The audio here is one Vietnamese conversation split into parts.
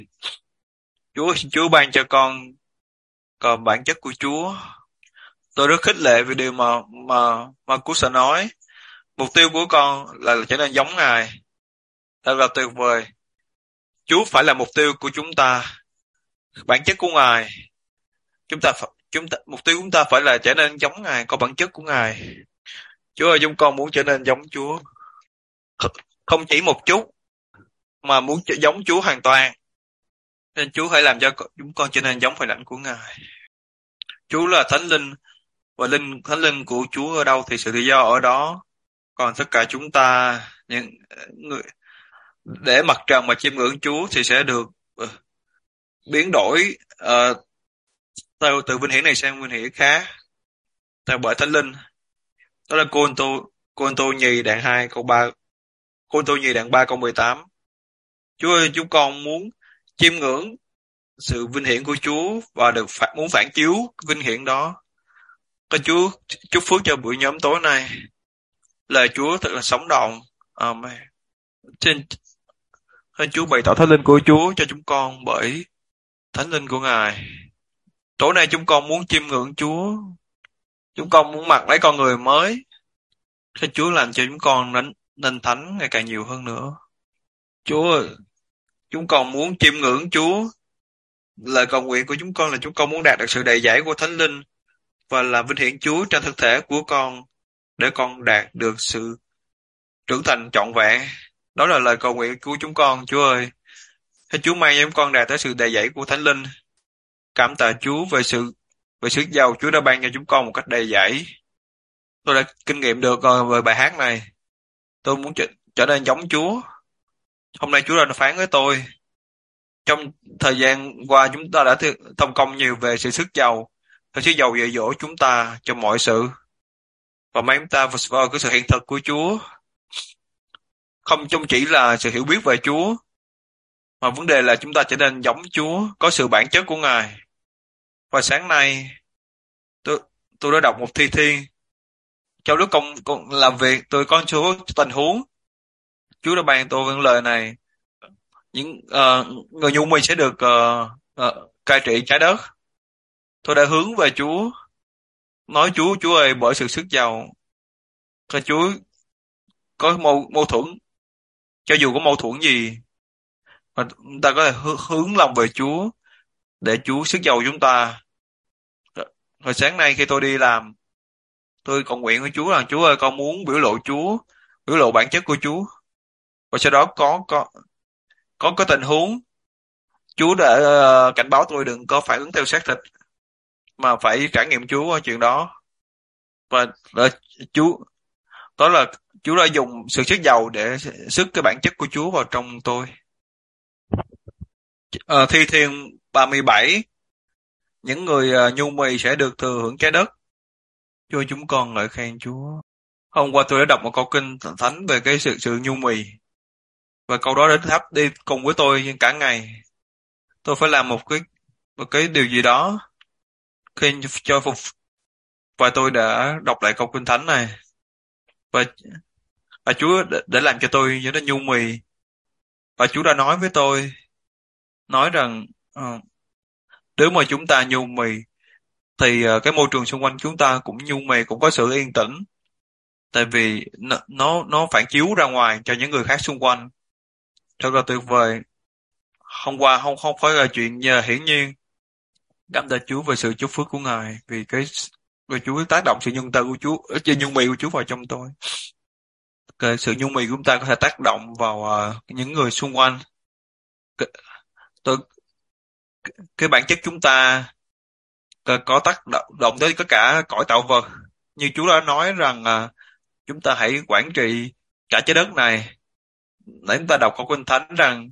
Chúa ban cho con còn bản chất của Chúa. Tôi rất khích lệ về điều mà Marcus đã nói. Mục tiêu của con là trở nên giống Ngài. Thật là tuyệt vời. Chúa phải là mục tiêu của chúng ta, bản chất của Ngài. Mục tiêu của chúng ta phải là trở nên giống Ngài, có bản chất của Ngài. Chúa ơi, chúng con muốn trở nên giống Chúa. Không chỉ một chút, mà muốn giống Chúa hoàn toàn. Nên Chúa hãy làm cho chúng con trở nên giống hình ảnh của Ngài. Chúa là Thánh Linh, và Thánh Linh của Chúa ở đâu thì sự tự do ở đó. Còn tất cả chúng ta, những người để mặt trần mà chiêm ngưỡng Chúa thì sẽ được biến đổi từ vinh hiển này sang vinh hiển khác, bởi Thánh Linh. Đó là Cô Tô Nhì đoạn 2 câu 3, Cô Tô Nhì đoạn 3 câu 18. Chúa ơi, chúng con muốn chiêm ngưỡng sự vinh hiển của Chúa và muốn phản chiếu vinh hiển đó. Các Chúa chúc phước cho buổi nhóm tối nay. Lời Chúa thật là sống động. Amen. Xin Chúa bày tỏ Thánh Linh của Chúa cho chúng con bởi Thánh Linh của Ngài. Tối nay chúng con muốn chiêm ngưỡng Chúa. Chúng con muốn mặc lấy con người mới. Xin Chúa làm cho chúng con nên thánh ngày càng nhiều hơn nữa. Chúa ơi, chúng con muốn chiêm ngưỡng Chúa. Lời cầu nguyện của chúng con là chúng con muốn đạt được sự đầy dẫy của Thánh Linh và làm vinh hiển Chúa trên thân thể của con, để con đạt được sự trưởng thành trọn vẹn. Đó là lời cầu nguyện của chúng con, Chúa ơi. Xin Chúa may cho chúng con đạt tới sự đầy dẫy của Thánh Linh. Cảm tạ Chúa về sự giàu Chúa đã ban cho chúng con một cách đầy dẫy. Tôi đã kinh nghiệm được về bài hát này. Tôi muốn trở nên giống Chúa. Hôm nay Chúa đã phán với tôi. Trong thời gian qua chúng ta đã thông công nhiều về sự sức giàu. Sự giàu dạy dỗ chúng ta trong mọi sự. Và mấy chúng ta vào cái sự hiện thực của Chúa. Không chỉ là sự hiểu biết về Chúa, mà vấn đề là chúng ta trở nên giống Chúa, có sự bản chất của Ngài. Và sáng nay tôi đã đọc một thi thiên. Trong lúc con làm việc, tôi có số tình huống. Chúa đã ban tôi những lời này. Những người nhu mình sẽ được cai trị trái đất. Tôi đã hướng về Chúa, nói Chúa ơi, bởi sự sức giàu, cho Chúa có mâu thuẫn, cho dù có mâu thuẫn gì, mà chúng ta có thể hướng lòng về Chúa, để Chúa sức giàu chúng ta. Hồi sáng nay khi tôi đi làm, tôi cầu nguyện với Chúa rằng Chúa ơi, con muốn biểu lộ Chúa, biểu lộ bản chất của Chúa. Và sau đó có tình huống, Chúa đã cảnh báo tôi đừng có phản ứng theo xác thịt, mà phải trải nghiệm Chúa ở chuyện đó. Và Chúa đã dùng sự sức giàu để sức cái bản chất của Chúa vào trong tôi. Thi thiên 37, những người nhu mì sẽ được thừa hưởng trái đất. Chúa chúng con ngợi khen Chúa. Hôm qua tôi đã đọc một câu kinh thánh về cái sự nhu mì, và câu đó đã thắp đi cùng với tôi cả ngày. Tôi phải làm một cái điều gì đó khi cho phục, và tôi đã đọc lại câu kinh thánh này, và Chúa để làm cho tôi trở nên nhu mì. Và Chúa đã nói với tôi, nói rằng nếu mà chúng ta nhu mì thì cái môi trường xung quanh chúng ta cũng nhu mì, cũng có sự yên tĩnh, tại vì nó phản chiếu ra ngoài cho những người khác xung quanh. Thật là tuyệt vời. Hôm qua không phải là chuyện hiển nhiên. Cảm tạ Chúa về sự chúc phước của Ngài, vì Chúa tác động sự nhân từ của Chúa, sự nhu mì của Chúa vào trong tôi. Cái sự nhu mì của chúng ta có thể tác động vào những người xung quanh. Cái bản chất chúng ta có tác động tới tất cả cõi tạo vật. Như Chúa đã nói rằng chúng ta hãy quản trị cả trái đất này. Để chúng ta đọc câu kinh thánh rằng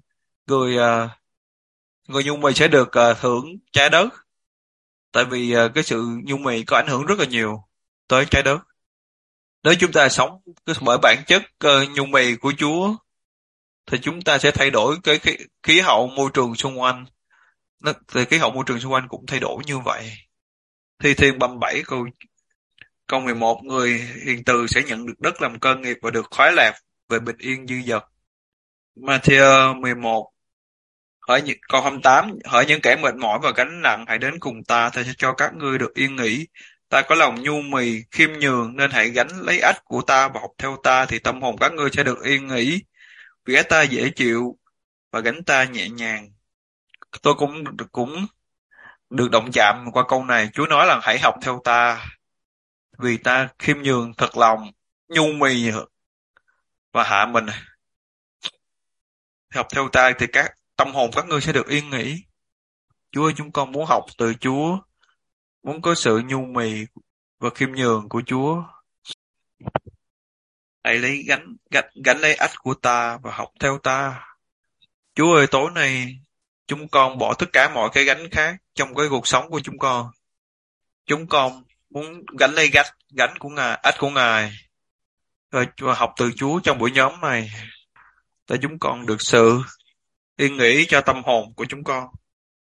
người nhu mì sẽ được hưởng trái đất, tại vì cái sự nhu mì có ảnh hưởng rất là nhiều tới trái đất. Nếu chúng ta sống bởi bản chất nhu mì của Chúa, thì chúng ta sẽ thay đổi cái khí hậu môi trường xung quanh. Thì khí hậu môi trường xung quanh cũng thay đổi như vậy. Thi thiên 37 câu 11, người hiền từ sẽ nhận được đất làm cơ nghiệp và được khoái lạc về bình yên dư dật. Matthew 11 Câu 28, hỡi những kẻ mệt mỏi và gánh nặng, hãy đến cùng ta sẽ cho các ngươi được yên nghỉ. Ta có lòng nhu mì, khiêm nhường, nên hãy gánh lấy ách của ta và học theo ta, thì tâm hồn các ngươi sẽ được yên nghỉ. Vì ách ta dễ chịu và gánh ta nhẹ nhàng. Tôi cũng được động chạm qua câu này. Chúa nói là hãy học theo ta, vì ta khiêm nhường, thật lòng, nhu mì và hạ mình. Học theo ta thì tâm hồn các ngươi sẽ được yên nghỉ. Chúa ơi, chúng con muốn học từ Chúa, muốn có sự nhu mì và khiêm nhường của Chúa. Hãy gánh lấy ách của ta và học theo ta. Chúa ơi, tối nay chúng con bỏ tất cả mọi cái gánh khác trong cái cuộc sống của chúng con. Chúng con muốn gánh lấy gánh của Ngài, ách của Ngài, và học từ Chúa trong buổi nhóm này, để chúng con được sự yên nghỉ cho tâm hồn của chúng con.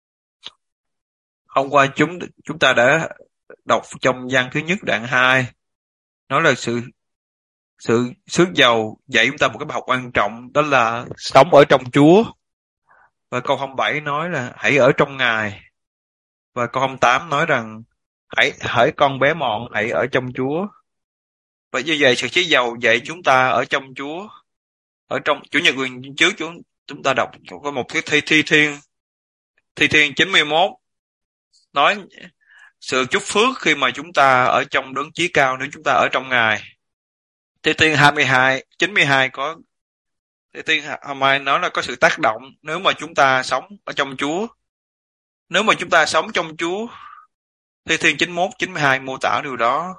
Hôm qua chúng ta đã đọc trong văn thứ nhất đoạn 2, nói là sự xước dầu dạy chúng ta một cái bài học quan trọng, đó là sống ở trong Chúa. Và câu 27 nói là hãy ở trong Ngài. Và câu 28 nói rằng hãy con bé mọn, hãy ở trong Chúa. Và như vậy sự xước dầu dạy chúng ta ở trong Chúa. Ở trong Chủ nhật quyền trước chúng ta đọc có một cái thi thiên 91 nói sự chúc phước khi mà chúng ta ở trong đấng chí cao nếu chúng ta ở trong Ngài. Thi thiên 92 có Thi thiên 22 nói là có sự tác động nếu mà chúng ta sống ở trong Chúa. Nếu mà chúng ta sống trong Chúa, Thi thiên 91, 92 mô tả điều đó.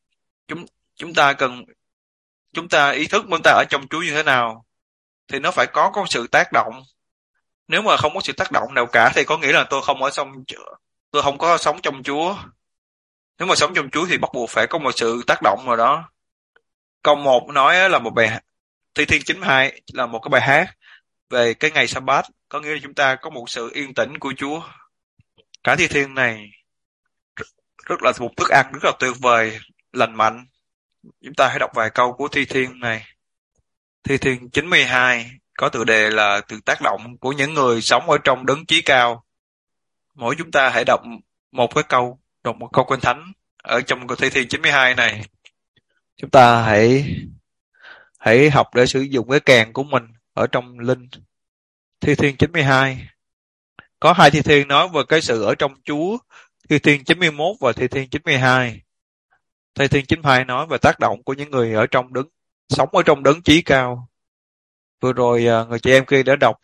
Chúng ta ý thức chúng ta ở trong Chúa như thế nào thì nó phải có sự tác động. Nếu mà không có sự tác động nào cả thì có nghĩa là tôi không có sống trong Chúa. Nếu mà sống trong Chúa thì bắt buộc phải có một sự tác động nào đó. Câu 1 nói là một bài Thi thiên 92 là một cái bài hát về cái ngày Sa-bát, có nghĩa là chúng ta có một sự yên tĩnh của Chúa. Cả thi thiên này rất là một thức ăn rất là tuyệt vời, lành mạnh. Chúng ta hãy đọc vài câu của thi thiên này. Thi thiên 92 có tựa đề là từ tác động của những người sống ở trong đấng chí cao. Mỗi chúng ta hãy đọc một câu Kinh Thánh ở trong thi thiên 92 này. Chúng ta hãy học để sử dụng cái kèn của mình ở trong linh. Thi thiên 92 có 2 thi thiên nói về cái sự ở trong Chúa, Thi thiên 91 và Thi thiên 92. Thi thiên 92 nói về tác động của những người sống ở trong đấng chí cao. Vừa rồi người chị em kia đã đọc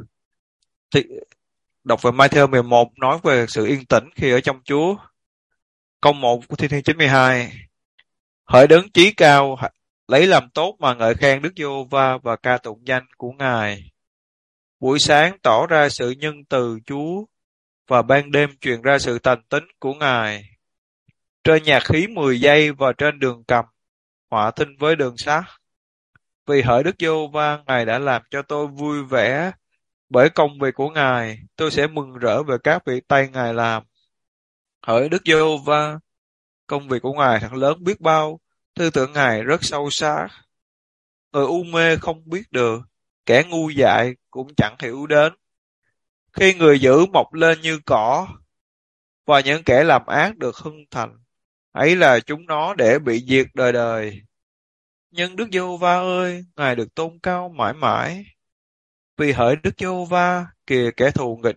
về Matthew 11 nói về sự yên tĩnh khi ở trong Chúa. Câu 1 của Thi thiên 92: hỡi đấng chí cao, lấy làm tốt mà ngợi khen Đức Giê-hô-va và ca tụng danh của Ngài. Buổi sáng tỏ ra sự nhân từ Chúa, và ban đêm truyền ra sự thành tín của Ngài. Trên nhạc khí 10 giây và trên đường cầm, họa thinh với đường sắt. Vì hỡi Đức Giê-hô-va, Ngài đã làm cho tôi vui vẻ, bởi công việc của Ngài, tôi sẽ mừng rỡ về các việc tay Ngài làm. Hỡi Đức Giê-hô-va, công việc của Ngài thật lớn biết bao, tư tưởng Ngài rất sâu sắc. Người u mê không biết được, kẻ ngu dại cũng chẳng hiểu đến. Khi người dữ mọc lên như cỏ, và những kẻ làm ác được hưng thành, ấy là chúng nó để bị diệt đời đời. Nhưng Đức Giê-hô-va ơi, Ngài được tôn cao mãi mãi. Vì hỡi Đức Giê-hô-va, kìa kẻ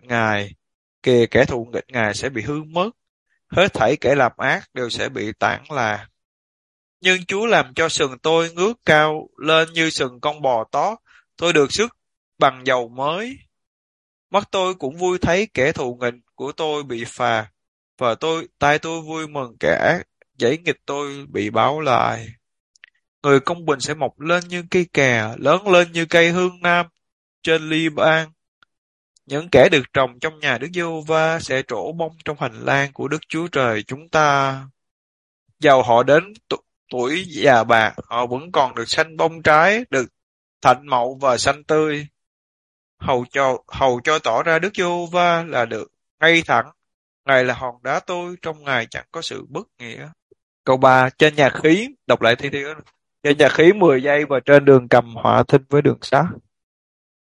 thù nghịch Ngài sẽ bị hư mất, hết thảy kẻ làm ác đều sẽ bị tản lạc. Nhưng Chúa làm cho sừng tôi ngước cao lên như sừng con bò tót, tôi được sức bằng dầu mới. Mắt tôi cũng vui thấy kẻ thù nghịch của tôi bị phạt, và tai tôi vui mừng kẻ ác dãy nghịch tôi bị báo lại. Người công bình sẽ mọc lên như cây kè, lớn lên như cây hương nam trên Li-ban. Những kẻ được trồng trong nhà Đức Giê-hô-va sẽ trổ bông trong hành lang của Đức Chúa Trời chúng ta. Dầu họ đến tuổi già bạc, họ vẫn còn được xanh bông trái, được thạnh mậu và xanh tươi. Hầu cho tỏ ra Đức Giê-hô-va là được ngay thẳng. Ngài là hòn đá tôi, trong Ngài chẳng có sự bất nghĩa. Câu 3, trên nhạc khí, đọc lại thi thiên. Trên nhạc khí 10 giây và trên đường cầm họa thinh với đường sắt.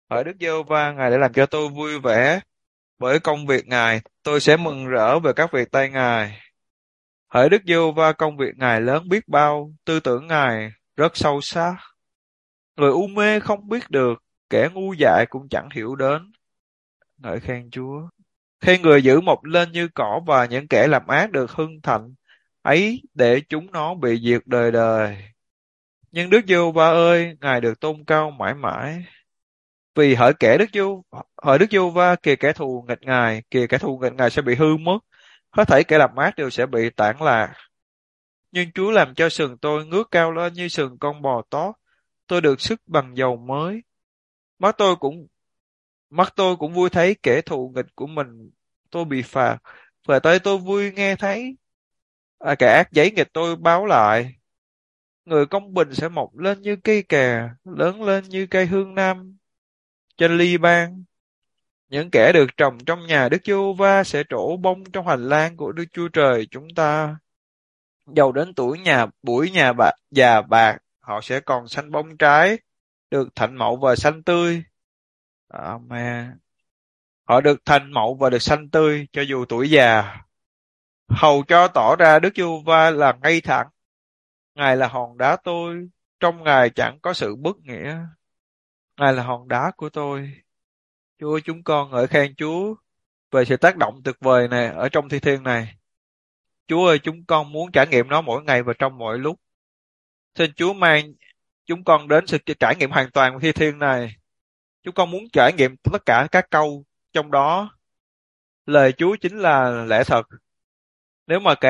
Hỡi Đức Giê-hô-va, Ngài đã làm cho tôi vui vẻ bởi công việc Ngài, tôi sẽ mừng rỡ về các việc tay Ngài. Hỡi Đức Giê-hô-va, công việc Ngài lớn biết bao, tư tưởng Ngài rất sâu sắc. Người u mê không biết được, kẻ ngu dại cũng chẳng hiểu đến. Ngợi khen Chúa. Khi người giữ mọc lên như cỏ và những kẻ làm ác được hưng thịnh, ấy để chúng nó bị diệt đời đời. Nhưng Đức Giê-hô-va ơi, Ngài được tôn cao mãi mãi. Vì hỡi Đức Giê-hô-va, kìa kẻ thù nghịch Ngài, kìa kẻ thù nghịch Ngài sẽ bị hư mất, hết thảy kẻ làm ác đều sẽ bị tản lạc. Nhưng Chúa làm cho sừng tôi ngước cao lên như sừng con bò tót, tôi được sức bằng dầu mới. Mắt tôi cũng mắt tôi cũng vui thấy kẻ thù nghịch của mình tôi bị phạt, và tới tôi vui nghe thấy kẻ ác giấy nghịch tôi báo lại. Người công bình sẽ mọc lên như cây kè, lớn lên như cây hương nam trên ly ban. Những kẻ được trồng trong nhà Đức Giê-hô-va sẽ trổ bông trong hành lang của Đức Chúa Trời chúng ta. Dầu đến buổi nhà bạc già bạc, họ sẽ còn xanh bông trái, được thành mậu và xanh tươi. Amen. Họ được thành mậu và được xanh tươi cho dù tuổi già. Hầu cho tỏ ra Đức Giê-hô-va là ngay thẳng. Ngài là hòn đá tôi, trong Ngài chẳng có sự bất nghĩa. Ngài là hòn đá của tôi. Chúa, chúng con ngợi khen Chúa về sự tác động tuyệt vời này ở trong thi thiên này. Chúa ơi, chúng con muốn trải nghiệm nó mỗi ngày và trong mọi lúc. Xin Chúa mang chúng con đến sự trải nghiệm hoàn toàn của thi thiên này. Chúng con muốn trải nghiệm tất cả các câu trong đó. Lời Chúa chính là lẽ thật. Nếu mà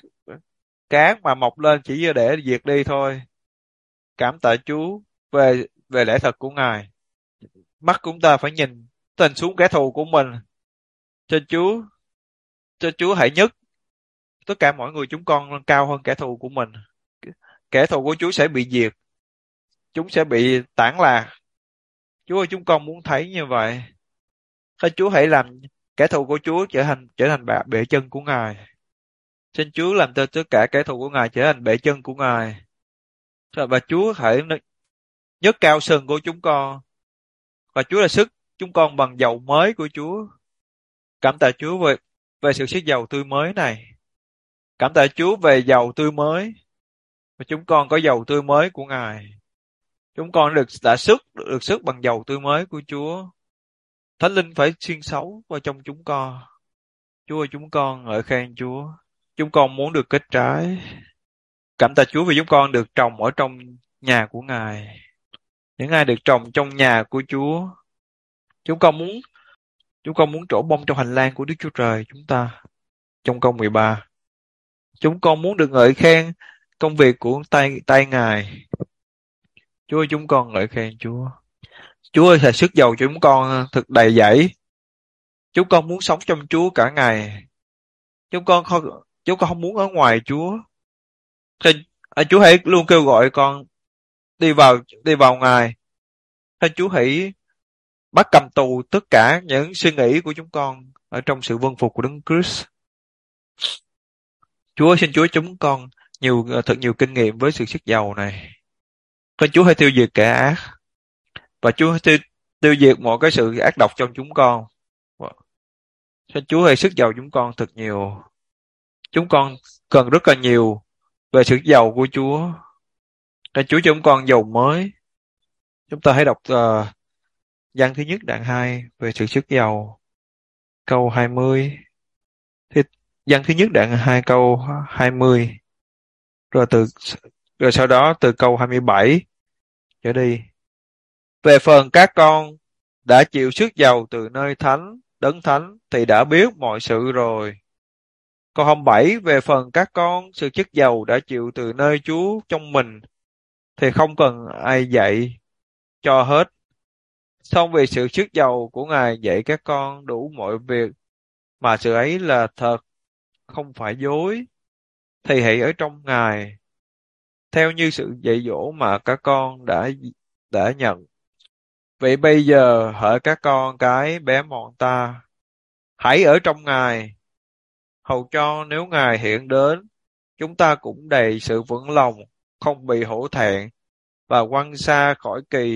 kẻ ác mà mọc lên chỉ để diệt đi thôi. Cảm tạ Chúa về về lẽ thật của Ngài. Mắt chúng ta phải nhìn xuống kẻ thù của mình. Cho Chúa hãy nhất tất cả mọi người chúng con cao hơn kẻ thù của mình. Kẻ thù của Chúa sẽ bị diệt, chúng sẽ bị tản lạc. Chúa ơi, chúng con muốn thấy như vậy. Xin Chúa hãy làm kẻ thù của Chúa trở thành bệ chân của Ngài. Xin Chúa làm cho tất cả kẻ thù của Ngài trở thành bệ chân của Ngài. Và Chúa hãy nhấc cao sừng của chúng con. Và Chúa là sức chúng con bằng dầu mới của Chúa. Cảm tạ Chúa về sự sức dầu tươi mới này. Cảm tạ Chúa về dầu tươi mới. Và chúng con có dầu tươi mới của Ngài. Chúng con được sức bằng dầu tươi mới của Chúa. Thánh Linh phải xuyên xấu vào trong chúng con. Chúa ơi, chúng con ngợi khen Chúa. Chúng con muốn được kết trái. Cảm tạ Chúa vì chúng con được trồng ở trong nhà của Ngài. Những ai được trồng trong nhà của Chúa. Chúng con muốn trổ bông trong hành lang của Đức Chúa Trời chúng ta. Trong câu 13. Chúng con muốn được ngợi khen công việc của tay Ngài. Chúa ơi, chúng con ngợi khen Chúa. Chúa ơi, thầy sức giàu cho chúng con thật đầy dẫy. Chúng con muốn sống trong Chúa cả ngày. Chúng con không muốn ở ngoài Chúa. Chúa hãy luôn kêu gọi con đi vào Ngài. Chúa hãy bắt cầm tù tất cả những suy nghĩ của chúng con ở trong sự vâng phục của Đấng Christ. Chúa xin Chúa chúng con thật nhiều kinh nghiệm với sự sức giàu này. Xin Chúa hãy tiêu diệt kẻ ác. Và Chúa hãy tiêu diệt mọi cái sự ác độc trong chúng con. Xin Chúa hãy sức giàu chúng con thật nhiều. Chúng con cần rất là nhiều về sự giàu của Chúa. Xin Chúa cho chúng con giàu mới. Chúng ta hãy đọc Giăng thứ nhất đoạn 2 về sự sức giàu. Câu 20. Giăng thứ nhất đoạn 2 câu 20. Rồi sau đó từ câu 27 trở đi. Về phần các con đã chịu sức giàu từ nơi đấng thánh thì đã biết mọi sự rồi. Câu 27, về phần các con, sự sức giàu đã chịu từ nơi Chúa trong mình thì không cần ai dạy cho hết. Song vì sự sức giàu của Ngài dạy các con đủ mọi việc, mà sự ấy là thật, không phải dối, thì hãy ở trong Ngài, theo như sự dạy dỗ mà các con đã nhận. Vậy bây giờ hỡi các con cái bé mọn ta, hãy ở trong Ngài, hầu cho nếu Ngài hiện đến, chúng ta cũng đầy sự vững lòng, không bị hổ thẹn và quăng xa khỏi kỳ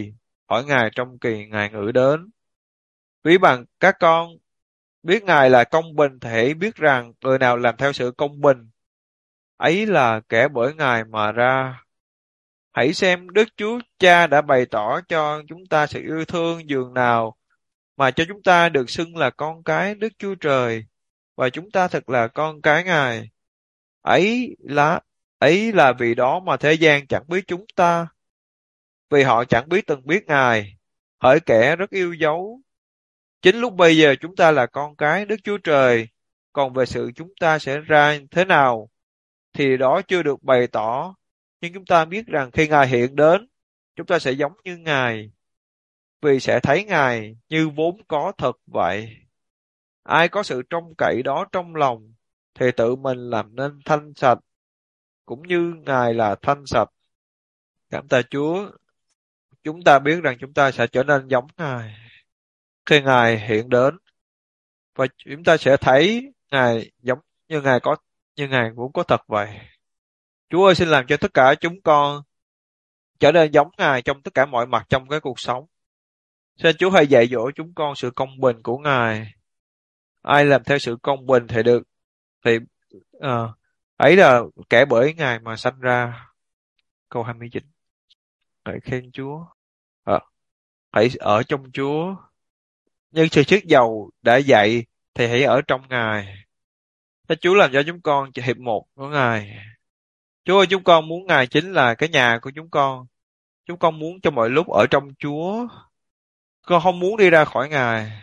hỏi Ngài trong kỳ Ngài ngự đến. Ví bằng các con biết Ngài là công bình thì hãy biết rằng người nào làm theo sự công bình, ấy là kẻ bởi Ngài mà ra. Hãy xem Đức Chúa Cha đã bày tỏ cho chúng ta sự yêu thương dường nào mà cho chúng ta được xưng là con cái Đức Chúa Trời, và chúng ta thật là con cái Ngài. Ấy là ấy là vì đó mà thế gian chẳng biết chúng ta, vì họ chẳng từng biết Ngài. Hỡi kẻ rất yêu dấu, chính lúc bây giờ chúng ta là con cái Đức Chúa Trời, còn về sự chúng ta sẽ ra thế nào thì đó chưa được bày tỏ. Nhưng chúng ta biết rằng khi Ngài hiện đến, chúng ta sẽ giống như Ngài, vì sẽ thấy Ngài như vốn có thật vậy. Ai có sự trông cậy đó trong lòng, thì tự mình làm nên thanh sạch, cũng như Ngài là thanh sạch. Cảm tạ Chúa, chúng ta biết rằng chúng ta sẽ trở nên giống Ngài khi Ngài hiện đến, và chúng ta sẽ thấy Ngài giống như Ngài vốn có thật vậy. Chúa ơi, xin làm cho tất cả chúng con trở nên giống Ngài trong tất cả mọi mặt trong cái cuộc sống. Xin Chúa hãy dạy dỗ chúng con sự công bình của Ngài. Ai làm theo sự công bình thì được, thì ấy là kẻ bởi Ngài mà sanh ra. Câu 29. Hãy khen Chúa. Ờ, hãy ở trong Chúa. Như sự chiết dầu đã dạy thì hãy ở trong Ngài. Xin Chúa làm cho chúng con hiệp một với Ngài. Chúa ơi, chúng con muốn Ngài chính là cái nhà của chúng con. Chúng con muốn trong mọi lúc ở trong Chúa. Con không muốn đi ra khỏi Ngài,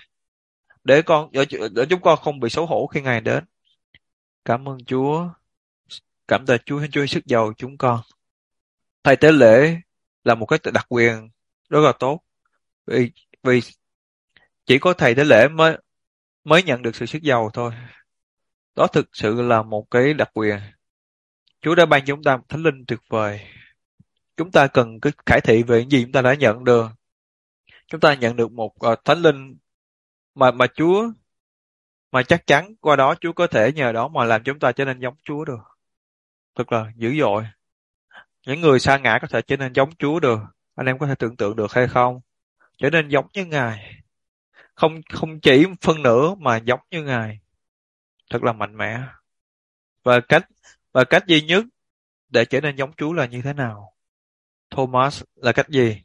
để chúng con không bị xấu hổ khi Ngài đến. Cảm ơn Chúa. Cảm tạ Chúa, xin Chúa sức giàu chúng con. Thầy tế lễ là một cái đặc quyền rất là tốt. Vì chỉ có thầy tế lễ mới mới nhận được sự sức giàu thôi. Đó thực sự là một cái đặc quyền. Chúa đã ban cho chúng ta một thánh linh tuyệt vời. Chúng ta cần cái khải thị về những gì chúng ta đã nhận được. Chúng ta nhận được một thánh linh mà Chúa, mà chắc chắn qua đó Chúa có thể nhờ đó mà làm chúng ta trở nên giống Chúa được. Thật là dữ dội. Những người sa ngã có thể trở nên giống Chúa được. Anh em có thể tưởng tượng được hay không? Trở nên giống như Ngài. Không không chỉ phân nửa mà giống như Ngài. Thật là mạnh mẽ. Và cách duy nhất để trở nên giống Chúa là như thế nào? Thomas, là cách gì?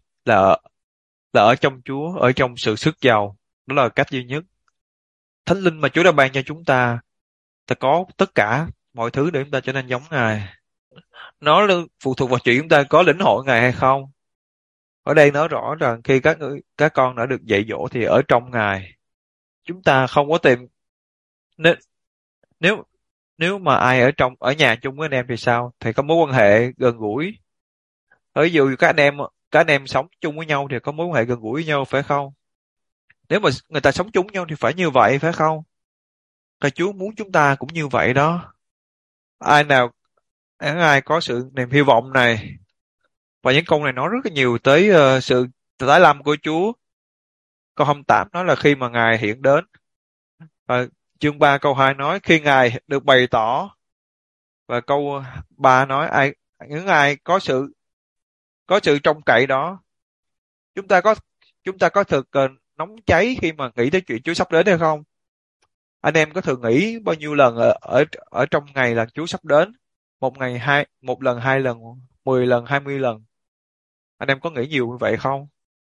Là ở trong Chúa, ở trong sự sức giàu. Đó là cách duy nhất. Thánh linh mà Chúa đã ban cho chúng ta có tất cả mọi thứ để chúng ta trở nên giống Ngài. Nó phụ thuộc vào chuyện chúng ta có lĩnh hội Ngài hay không. Ở đây nói rõ rằng khi các con đã được dạy dỗ thì ở trong Ngài. Chúng ta không có tìm, nếu nếu nếu mà ai ở nhà chung với anh em thì sao? Thì có mối quan hệ gần gũi. Ví dụ các anh em sống chung với nhau thì có mối quan hệ gần gũi với nhau, phải không? Nếu mà người ta sống chung với nhau thì phải như vậy, phải không? Và Chúa muốn chúng ta cũng như vậy đó. Ai có sự niềm hy vọng này, và những câu này nói rất là nhiều tới sự tái lâm của Chúa. Câu 28 nói là khi mà Ngài hiện đến. Và chương 3 câu 2 nói khi Ngài được bày tỏ. Và câu 3 nói những ai có sự trông cậy đó. Chúng ta có thực nóng cháy khi mà nghĩ tới chuyện Chúa sắp đến hay không? Anh em có thường nghĩ bao nhiêu lần ở trong ngày là Chúa sắp đến? Một lần, 2 lần, 10 lần, 20 lần. Anh em có nghĩ nhiều như vậy không?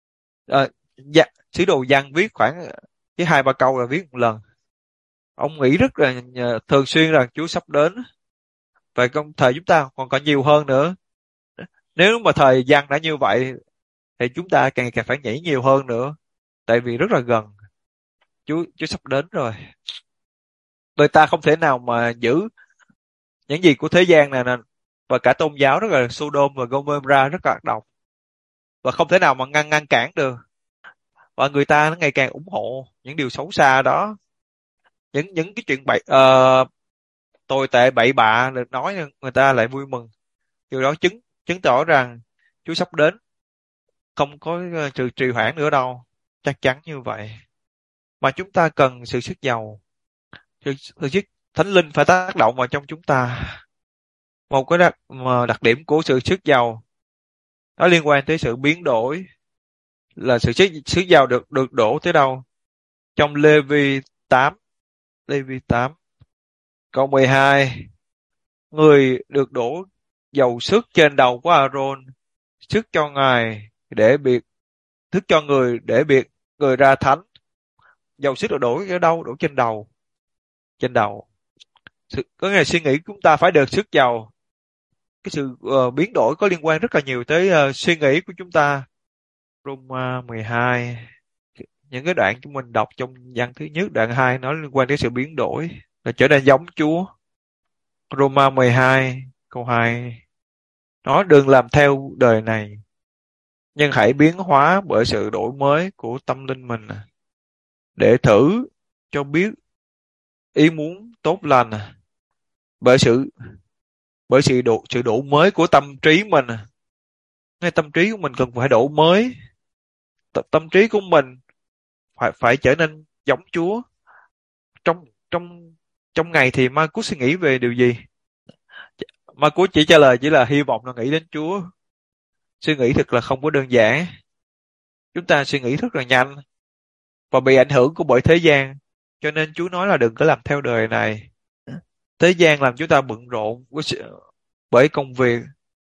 Sứ đồ Giăng viết khoảng cái 2-3 câu là viết một lần. Ông nghĩ rất là thường xuyên rằng Chúa sắp đến. Vậy trong thời chúng ta còn có nhiều hơn nữa. Nếu mà thời Giăng đã như vậy thì chúng ta càng phải nghĩ nhiều hơn nữa. Tại vì rất là gần. Chúa sắp đến rồi. Người ta không thể nào mà giữ những gì của thế gian này nè, và cả tôn giáo rất là Sodom và Gomorrah rất là ác độc, và không thể nào mà ngăn cản được. Và người ta nó ngày càng ủng hộ những điều xấu xa đó, những cái chuyện tồi tệ bậy bạ được nói, người ta lại vui mừng. Điều đó chứng tỏ rằng Chúa sắp đến, không có sự trì hoãn nữa đâu, chắc chắn như vậy. Mà chúng ta cần sự sức giàu, sự sức thánh linh phải tác động vào trong chúng ta. Một cái đặc điểm của sự sức giàu nó liên quan tới sự biến đổi. là sức giàu được đổ tới đâu? Trong Lê-vi 8 câu 12, người được đổ dầu sức trên đầu của Aaron, sức cho ngài để biệt thức cho người để biệt người ra thánh. Dầu sức được đổ ở đâu? Đổ trên đầu. Trên đầu. Có nghĩa là suy nghĩ chúng ta phải được sức giàu. Cái sự biến đổi có liên quan rất là nhiều tới suy nghĩ của chúng ta. Roma 12, những cái đoạn chúng mình đọc trong văn thứ nhất, đoạn 2 nói liên quan đến sự biến đổi là trở nên giống Chúa. Roma 12 câu 2 nói đừng làm theo đời này, nhưng hãy biến hóa bởi sự đổi mới của tâm linh mình, để thử cho biết ý muốn tốt lành. Bởi sự đổi mới của tâm trí mình. Ngay tâm trí của mình cần phải đổi mới. Tâm trí của mình phải trở nên giống Chúa. Trong trong trong ngày thì Marcus suy nghĩ về điều gì? Marcus chỉ trả lời chỉ là hy vọng là nghĩ đến Chúa. Suy nghĩ thật là không có đơn giản. Chúng ta suy nghĩ rất là nhanh và bị ảnh hưởng của bởi thế gian. Cho nên Chúa nói là đừng có làm theo đời này. Thế gian làm chúng ta bận rộn bởi công việc,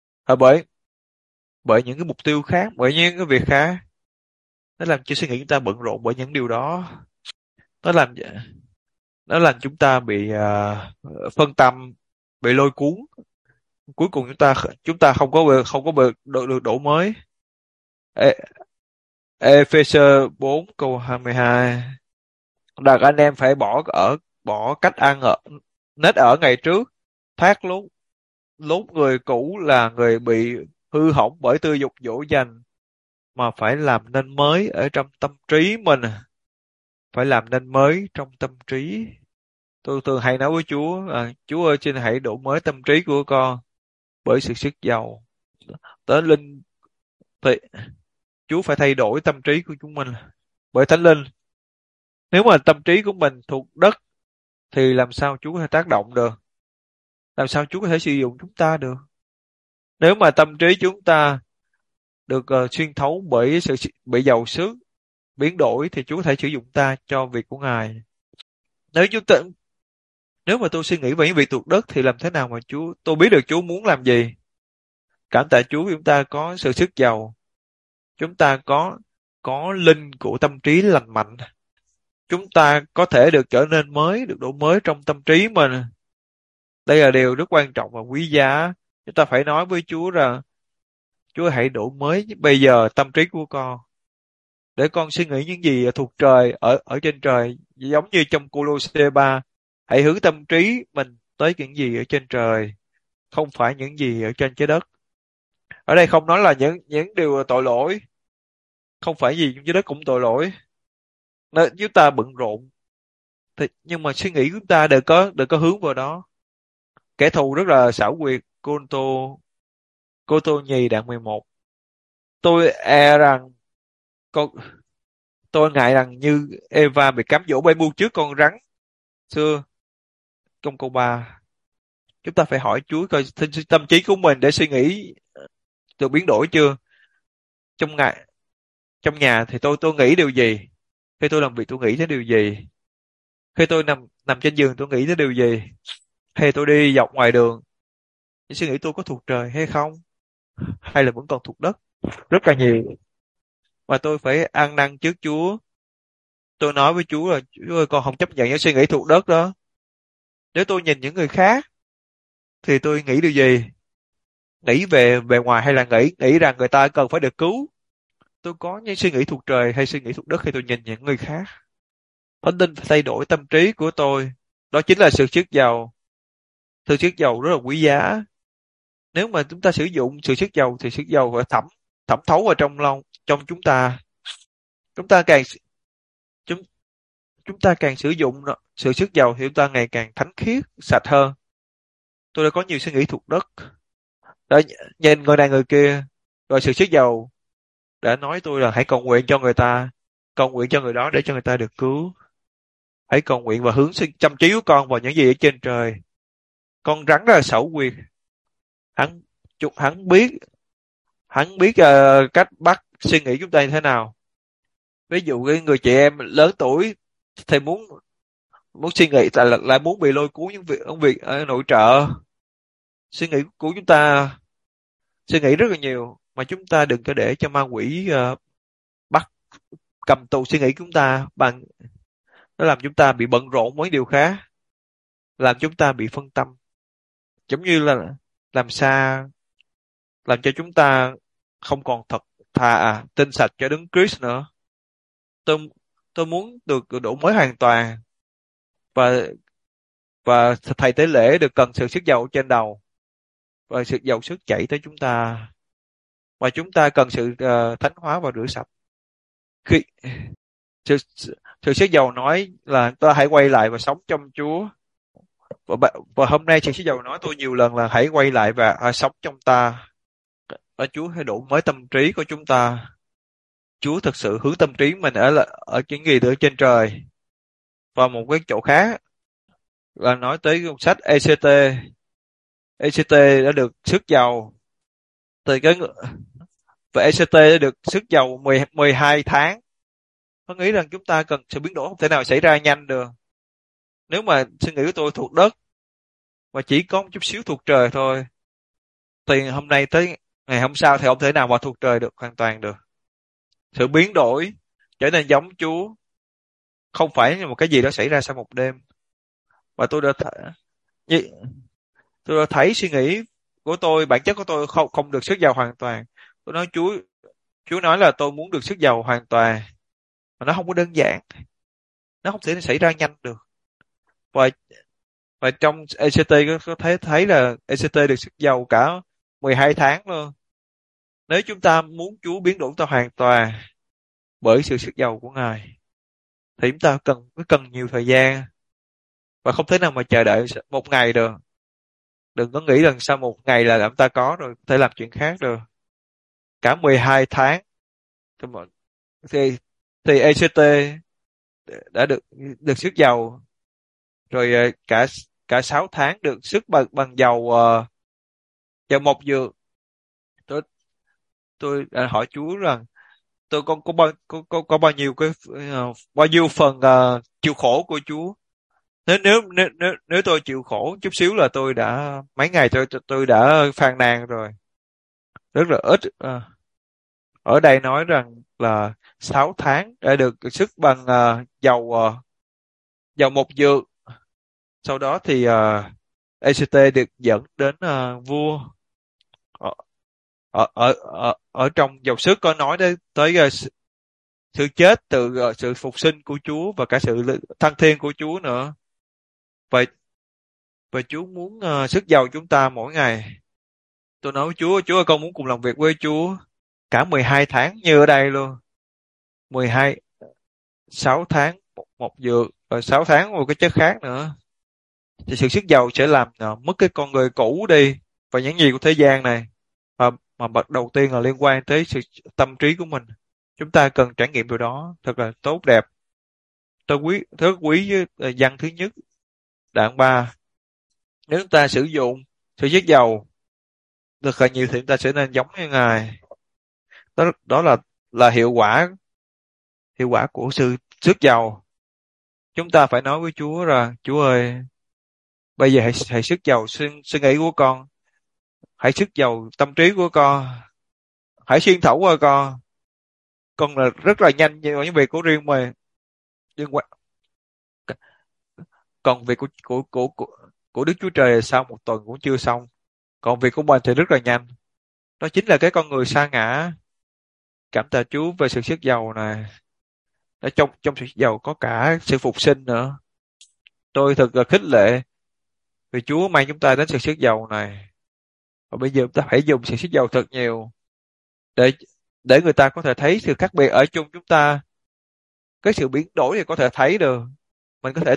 bởi những cái mục tiêu khác, bởi những cái việc khác. Nó làm cho suy nghĩ chúng ta bận rộn bởi những điều đó. Nó làm nó làm chúng ta bị phân tâm, bị lôi cuốn. Cuối cùng chúng ta không có được đổi mới. Ê, Epheser 4 câu 22, rằng anh em phải bỏ cách ăn nết ở ngày trước, thác lốt người cũ là người bị hư hỏng bởi tư dục dỗ dành, mà phải làm nên mới ở trong tâm trí mình. Phải làm nên mới trong tâm trí. Tôi thường hay nói với Chúa, Chúa ơi xin hãy đổi mới tâm trí của con bởi sự sức giàu. Tới linh thì Chúa phải thay đổi tâm trí của chúng mình bởi Thánh Linh. Nếu mà tâm trí của mình thuộc đất thì làm sao Chúa có thể tác động được? Làm sao Chúa có thể sử dụng chúng ta được? Nếu mà tâm trí chúng ta được xuyên thấu bởi bị giàu sức, biến đổi, thì Chúa có thể sử dụng ta cho việc của Ngài. Nếu mà tôi suy nghĩ về những việc thuộc đất thì làm thế nào mà tôi biết được Chúa muốn làm gì? Cảm tạ Chúa chúng ta có sự sức giàu. Chúng ta có linh của tâm trí lành mạnh. Chúng ta có thể được trở nên mới, được đổi mới trong tâm trí mình. Đây là điều rất quan trọng và quý giá. Chúng ta phải nói với Chúa rằng Chúa hãy đổi mới bây giờ tâm trí của con, để con suy nghĩ những gì thuộc trời, ở trên trời, giống như trong Cô-lô-sê 3. Hãy hướng tâm trí mình tới những gì ở trên trời, không phải những gì ở trên trái đất. Ở đây không nói là những điều tội lỗi, không phải gì trên trái đất cũng tội lỗi. Nên chúng ta bận rộn, nhưng mà suy nghĩ của chúng ta đừng có hướng vào đó. Kẻ thù rất là xảo quyệt. Cô Tô Nhì đoạn 11. Tôi e rằng tôi ngại rằng như Eva bị cám dỗ bởi mưu trước con rắn xưa. Trong câu 3, chúng ta phải hỏi Chúa coi tâm trí của mình để suy nghĩ được biến đổi chưa. Trong nhà thì tôi nghĩ điều gì? Khi tôi làm việc tôi nghĩ tới điều gì? Khi tôi nằm trên giường tôi nghĩ tới điều gì? Hay tôi đi dọc ngoài đường, những suy nghĩ tôi có thuộc trời hay không? Hay là vẫn còn thuộc đất? Rất là nhiều. Và tôi phải ăn năn trước Chúa. Tôi nói với Chúa là Chúa ơi, con không chấp nhận những suy nghĩ thuộc đất đó. Nếu tôi nhìn những người khác thì tôi nghĩ điều gì? Nghĩ về ngoài, hay là nghĩ rằng người ta cần phải được cứu? Tôi có những suy nghĩ thuộc trời hay suy nghĩ thuộc đất khi tôi nhìn những người khác? Thánh Linh phải thay đổi tâm trí của tôi. Đó chính là sự sức giàu. Sự sức giàu rất là quý giá. Nếu mà chúng ta sử dụng sự sức giàu thì sức giàu phải thẩm thấu vào trong chúng ta. Chúng ta càng chúng ta càng sử dụng sự sức giàu thì chúng ta ngày càng thánh khiết, sạch hơn. Tôi đã có nhiều suy nghĩ thuộc đất. Đã nhìn người này người kia, rồi sự sức giàu đã nói tôi là hãy cầu nguyện cho người ta, cầu nguyện cho người đó để cho người ta được cứu. Hãy cầu nguyện và hướng tâm trí của con vào những gì ở trên trời. Con rắn rất là xảo quyệt. Hắn biết cách bắt suy nghĩ chúng ta như thế nào. Ví dụ cái người chị em lớn tuổi thì muốn muốn suy nghĩ lại muốn bị lôi cuốn những việc ở nội trợ. Suy nghĩ của chúng ta suy nghĩ rất là nhiều, mà chúng ta đừng có để cho ma quỷ bắt cầm tù suy nghĩ của chúng ta, bằng nó làm chúng ta bị bận rộn với điều khác, làm chúng ta bị phân tâm, giống như là làm sao làm cho chúng ta không còn thật thà tinh sạch cho Đấng Christ nữa. Tôi tôi muốn được đổi mới hoàn toàn, và thầy tế lễ được cần sự sức giàu trên đầu, và sự giàu sức chảy tới chúng ta, và chúng ta cần sự thánh hóa và rửa sạch. Khi sự sự sức giàu nói là ta hãy quay lại và sống trong Chúa, và hôm nay sự sức giàu nói tôi nhiều lần là hãy quay lại và sống trong ta. Ở Chúa hãy đổi mới tâm trí của chúng ta. Chúa thực sự hướng tâm trí mình ở những gì ở trên trời. Và một cái chỗ khác là nói tới cuốn sách ECT. ECT đã được sức giàu từ cái và ECT đã được sức giàu 12 tháng. Tôi nghĩ rằng chúng ta cần sự biến đổi không thể nào xảy ra nhanh được. Nếu mà suy nghĩ của tôi thuộc đất và chỉ có một chút xíu thuộc trời thôi, thì hôm nay tới ngày hôm sau thì không thể nào mà thuộc trời được hoàn toàn được. Sự biến đổi trở nên giống Chúa không phải là một cái gì đó xảy ra sau một đêm. Và như, tôi đã thấy suy nghĩ của tôi, bản chất của tôi không được sức giàu hoàn toàn. Tôi nói Chúa nói là tôi muốn được sức giàu hoàn toàn, mà nó không có đơn giản, nó không thể xảy ra nhanh được. và và trong ECT có thấy là ECT được sức giàu cả 12 tháng luôn. Nếu chúng ta muốn Chúa biến đổi ta hoàn toàn bởi sự sức giàu của Ngài, thì chúng ta cần nhiều thời gian, và không thể nào mà chờ đợi một ngày được. Đừng có nghĩ rằng sau một ngày là chúng ta có rồi có thể làm chuyện khác được. Cả 12 tháng thì thì ECT đã được sức giàu rồi. Cả 6 tháng được sức bằng dầu một dược. Tôi đã hỏi Chúa rằng tôi có bao nhiêu bao nhiêu phần chịu khổ của Chúa. Nếu tôi chịu khổ chút xíu là tôi đã mấy ngày tôi đã phàn nàn rồi, rất là ít. Ở đây nói rằng là 6 tháng đã được sức bằng dầu một dược. Sau đó thì ECT được dẫn đến vua. ở, ở trong dầu sức có nói tới sự chết từ sự phục sinh của Chúa và cả sự thăng thiên của Chúa nữa. Và Chúa muốn sức giàu chúng ta mỗi ngày. Tôi nói với Chúa ơi, con muốn cùng làm việc với Chúa cả 12 tháng như ở đây luôn. 12 6 tháng một dược, và 6 tháng một cái chất khác nữa, thì sự sức giàu sẽ làm mất cái con người cũ đi và những gì của thế gian này. Mà bậc đầu tiên là liên quan tới sự tâm trí của mình. Chúng ta cần trải nghiệm điều đó thật là tốt đẹp. Tôi rất quý với văn thứ nhất đoạn 3. Nếu chúng ta sử dụng sự sức giàu thật là nhiều thì chúng ta sẽ nên giống như Ngài. Đó là hiệu quả của sự sức giàu. Chúng ta phải nói với Chúa rằng Chúa ơi, bây giờ hãy sức giàu suy nghĩ của con, hãy sức giàu tâm trí của con, hãy xuyên thấu qua con là rất là nhanh như những việc của riêng mình, nhưng còn việc của Đức Chúa Trời sau một tuần cũng chưa xong, còn việc của mình thì rất là nhanh. Đó chính là cái con người sa ngã. Cảm tạ Chúa về sự sức giàu này. Ở trong sự giàu có cả sự phục sinh nữa. Tôi thật là khích lệ vì Chúa mang chúng ta đến sự sức giàu này. Và bây giờ chúng ta phải dùng sự sức giàu thật nhiều để người ta có thể thấy sự khác biệt ở chung chúng ta. Cái sự biến đổi thì có thể thấy được. Mình có thể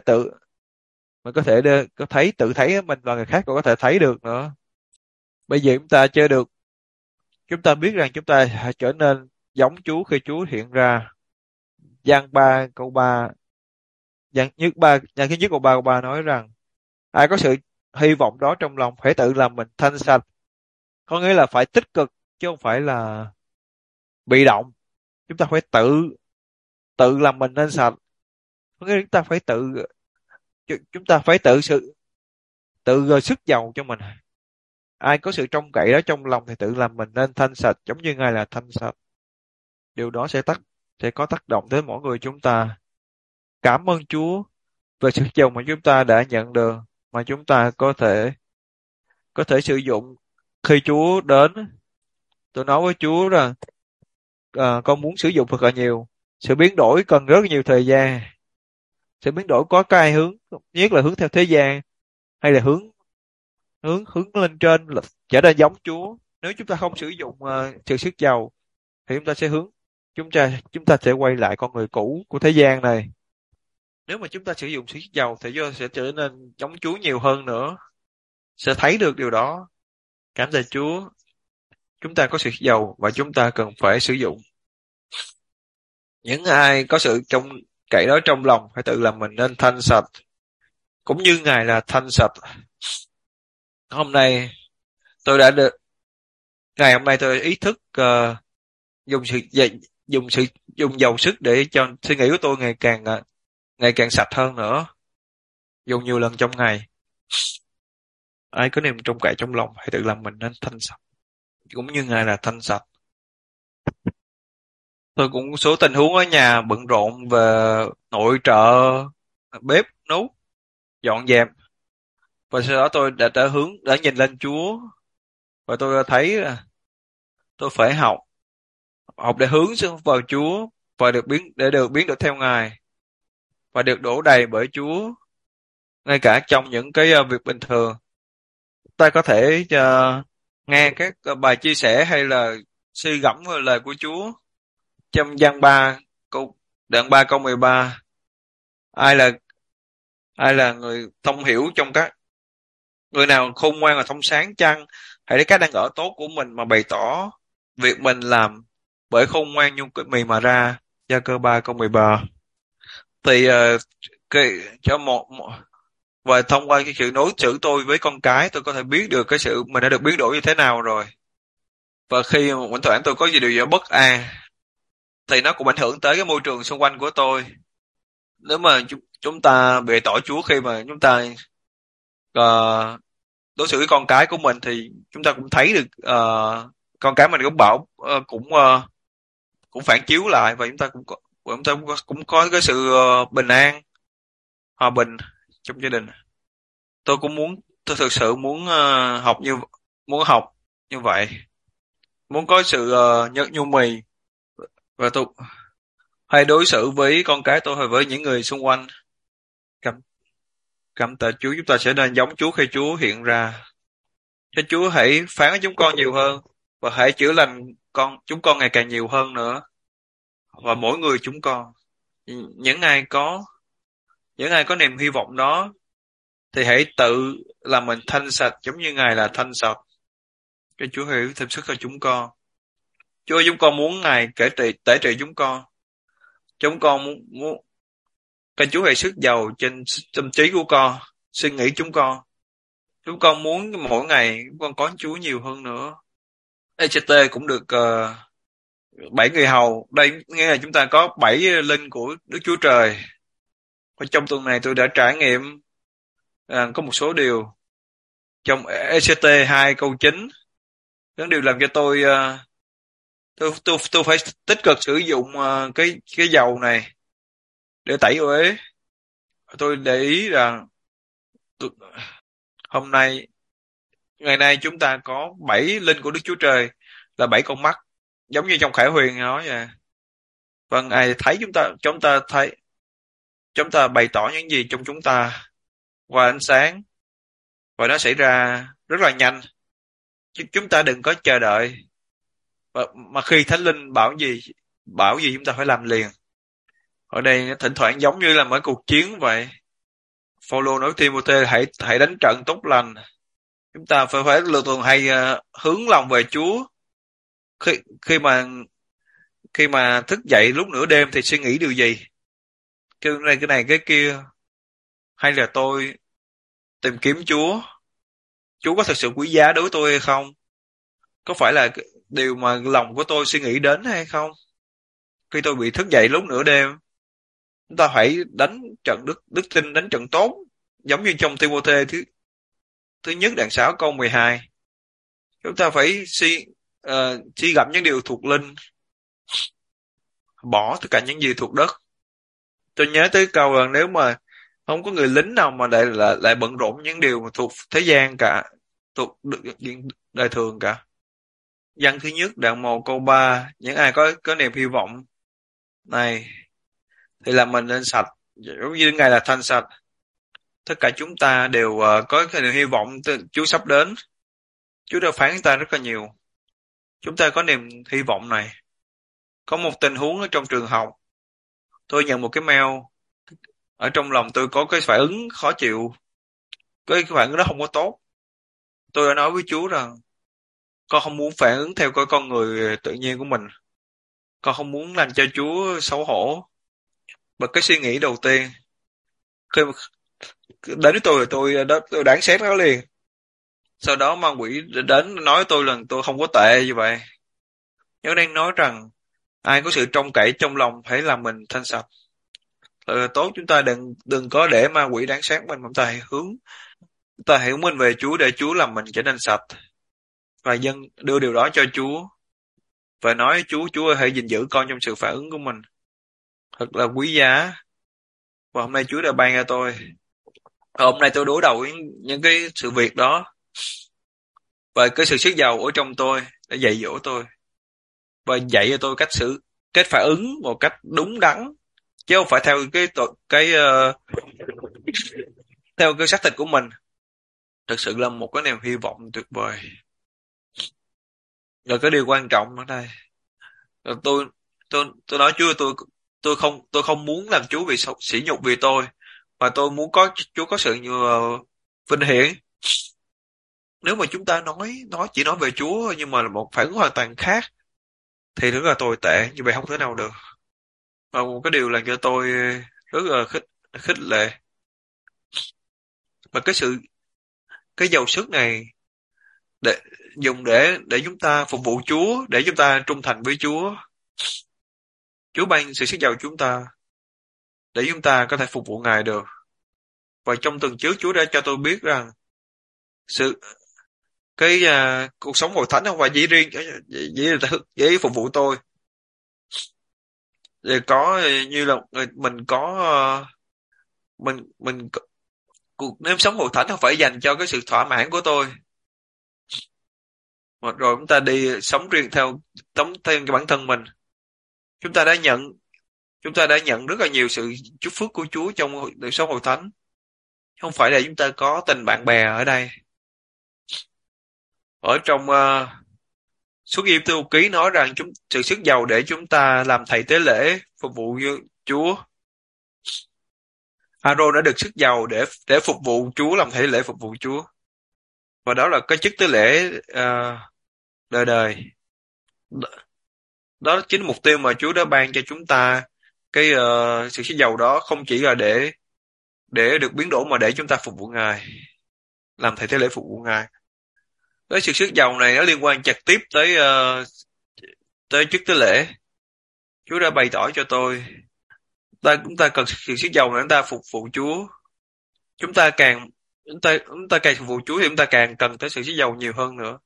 tự thấy mình và người khác cũng có thể thấy được nữa. Bây giờ chúng ta biết rằng chúng ta trở nên giống Chúa khi Chúa hiện ra. Giăng 3 câu 3, Giăng thứ nhất câu 3 nói rằng ai có sự hy vọng đó trong lòng phải tự làm mình thanh sạch. Có nghĩa là phải tích cực chứ không phải là bị động. Chúng ta phải tự tự làm mình nên sạch. Có nghĩa là chúng ta phải tự sức giàu cho mình. Ai có sự trông cậy đó trong lòng thì tự làm mình nên thanh sạch giống như Ngài là thanh sạch. Điều đó sẽ có tác động đến mỗi người chúng ta. Cảm ơn Chúa về sự giàu mà chúng ta đã nhận được, mà chúng ta có thể sử dụng khi Chúa đến. Tôi nói với Chúa rằng con muốn sử dụng thật là nhiều. Sự biến đổi cần rất nhiều thời gian. Sự biến đổi có cái hướng, nhất là hướng theo thế gian, hay là hướng hướng hướng lên trên là trở nên giống Chúa. Nếu chúng ta không sử dụng sự sức giàu thì chúng ta sẽ quay lại con người cũ của thế gian này. Nếu mà chúng ta sử dụng sự sức giàu thì chúng ta sẽ trở nên giống Chúa nhiều hơn nữa. Sẽ thấy được điều đó. Cảm tạ Chúa. Chúng ta có sự giàu và chúng ta cần phải sử dụng. Những ai có sự trông cậy đó trong lòng phải tự làm mình nên thanh sạch, cũng như Ngài là thanh sạch. Hôm nay tôi đã được ngày hôm nay tôi ý thức dùng sự dùng sự dùng dầu sức để cho suy nghĩ của tôi ngày càng sạch hơn nữa. Dùng nhiều lần trong ngày. Ai có niềm trông cậy trong lòng hãy tự làm mình nên thanh sạch, cũng như Ngài là thanh sạch. Tôi cũng số tình huống ở nhà bận rộn về nội trợ, bếp nấu, dọn dẹp, và sau đó tôi đã nhìn lên Chúa, và tôi thấy là tôi phải học để hướng vào Chúa, và để được biến đổi theo Ngài, và được đổ đầy bởi Chúa. Ngay cả trong những cái việc bình thường, ta có thể nghe các bài chia sẻ hay là suy gẫm về lời của Chúa. Trong đoạn 3 câu 13, ai là người thông hiểu trong người nào khôn ngoan và thông sáng chăng, hãy lấy cái đang ở tốt của mình mà bày tỏ việc mình làm, bởi khôn ngoan nhung mì mà ra. Gia cơ 3 câu 13. Thì cho và thông qua cái sự đối xử tôi với con cái, tôi có thể biết được cái sự mình đã được biến đổi như thế nào rồi. Và khi mà thỉnh thoảng tôi có điều gì bất an thì nó cũng ảnh hưởng tới cái môi trường xung quanh của tôi. Nếu mà chúng ta bày tỏ Chúa khi mà chúng ta đối xử với con cái của mình, thì chúng ta cũng thấy được con cái mình cũng phản chiếu lại, và chúng ta cũng có cái sự bình an, hòa bình trong gia đình. Tôi thực sự muốn học như vậy, muốn có sự nhẫn nhu mì, và tôi hay đối xử với con cái tôi hay với những người xung quanh. Cảm tạ Chúa, chúng ta sẽ nên giống Chúa khi Chúa hiện ra. Cho Chúa hãy phán với chúng con nhiều hơn, và hãy chữa lành chúng con ngày càng nhiều hơn nữa. Và mỗi người chúng con, những ai có niềm hy vọng đó, thì hãy tự làm mình thanh sạch giống như Ngài là thanh sạch. Cho Chúa hãy thêm sức cho chúng con. Chúa, chúng con muốn Ngài tể trị chúng con. Chúng con muốn cái Chúa hãy sức giàu trên tâm trí của con, suy nghĩ chúng con. Chúng con muốn mỗi ngày chúng con có Chúa nhiều hơn nữa. ECT cũng được 7 người hầu. Đây nghĩa là chúng ta có 7 linh của Đức Chúa Trời. Và trong tuần này tôi đã trải nghiệm có một số điều. Trong ECT 2 câu 9, những điều làm cho tôi phải tích cực sử dụng cái dầu này để tẩy uế. Tôi để ý rằng ngày nay chúng ta có 7 linh của Đức Chúa Trời, là 7 con mắt, giống như trong Khải Huyền nói vậy. Và Ngài thấy chúng ta bày tỏ những gì trong chúng ta qua ánh sáng, và nó xảy ra rất là nhanh. Chúng ta đừng có chờ đợi, mà khi Thánh Linh bảo gì chúng ta phải làm liền. Ở đây thỉnh thoảng giống như là một cuộc chiến vậy. Phaolô nói Timôthê hãy đánh trận tốt lành. Chúng ta phải hay hướng lòng về Chúa. Khi mà thức dậy lúc nửa đêm thì suy nghĩ điều gì? Cái này cái kia, hay là tôi tìm kiếm Chúa? Chúa có thật sự quý giá đối với tôi hay không? Có phải là điều mà lòng của tôi suy nghĩ đến hay không? Khi tôi bị thức dậy lúc nửa đêm, Chúng ta phải đánh trận đức tin, đánh trận tốt, giống như trong Timôthê thứ thứ nhất đoạn 6 câu 12. Chúng ta phải suy gẫm những điều thuộc linh, bỏ tất cả những gì thuộc đất. Tôi nhớ tới câu là nếu mà không có người lính nào mà lại bận rộn những điều mà thuộc thế gian cả, thuộc đời thường cả. Văn thứ nhất đoạn 1 câu 3, những ai có niềm hy vọng này thì là mình nên sạch, giống như Ngài là thanh sạch. Tất cả chúng ta đều có cái niềm hy vọng Chúa sắp đến. Chúa đã phán chúng ta rất là nhiều. Chúng ta có niềm hy vọng này. Có một tình huống ở trong trường học, tôi nhận một cái mail, ở trong lòng tôi có cái phản ứng khó chịu, cái phản ứng đó không có tốt. Tôi đã nói với Chúa rằng con không muốn phản ứng theo cái con người tự nhiên của mình, con không muốn làm cho Chúa xấu hổ. Và cái suy nghĩ đầu tiên khi mà đến với tôi đoán xét nó liền. Sau đó ma quỷ đến nói với tôi rằng tôi không có tệ như vậy. Nó đang nói rằng ai có sự trông cậy trong lòng hãy làm mình thanh sạch. Tốt, chúng ta đừng có để ma quỷ đoán xét mình, chúng ta hãy hướng mình về Chúa để Chúa làm mình trở nên sạch, và đưa điều đó cho Chúa và nói Chúa ơi, hãy gìn giữ con trong sự phản ứng của mình, thật là quý giá. Và hôm nay Chúa đã ban cho tôi. Và hôm nay tôi đối đầu với những cái sự việc đó, và cái sự sức giàu ở trong tôi đã dạy dỗ tôi và dạy cho tôi cách phản ứng một cách đúng đắn, chứ không phải theo theo cái xác thịt của mình. Thực sự là một cái niềm hy vọng tuyệt vời. Rồi cái điều quan trọng ở đây, rồi tôi nói Chúa, tôi không muốn làm Chúa bị sỉ nhục vì tôi, mà tôi muốn Chúa có sự vinh hiển. Nếu mà chúng ta chỉ nói về Chúa nhưng mà là một phản ứng hoàn toàn khác thì rất là tồi tệ, như vậy không thể nào được. Và một cái điều làm cho tôi rất là khích lệ, và cái dầu sức này để dùng để chúng ta phục vụ Chúa, để chúng ta trung thành với Chúa. Chúa ban sự sức giàu chúng ta để chúng ta có thể phục vụ Ngài được. Và trong tuần trước Chúa đã cho tôi biết rằng cuộc sống hội thánh không phải chỉ phục vụ tôi. Để có như là mình có cuộc nếp sống hội thánh không phải dành cho cái sự thỏa mãn của tôi. Rồi chúng ta đi sống riêng theo cái bản thân mình. Chúng ta đã nhận rất là nhiều sự chúc phước của Chúa trong đời sống hội thánh. Không phải là chúng ta có tình bạn bè ở đây. Ở trong Xuất Nghiêm Thư Ký nói rằng sự sức giàu để chúng ta làm thầy tế lễ phục vụ Chúa. Aaron đã được sức giàu để phục vụ Chúa, làm thầy tế lễ phục vụ Chúa. Và đó là cái chức tế lễ đời đời. Đó chính mục tiêu mà Chúa đã ban cho chúng ta. Cái sự sức giàu đó không chỉ là để được biến đổi, mà để chúng ta phục vụ Ngài, làm thầy tế lễ phục vụ Ngài. Cái sự sức giàu này nó liên quan trực tiếp tới chức tế lễ. Chúa đã bày tỏ cho tôi, chúng ta cần sự sức giàu để chúng ta phục vụ Chúa. Chúng ta càng phục vụ Chúa thì chúng ta càng cần tới sự sức giàu nhiều hơn nữa.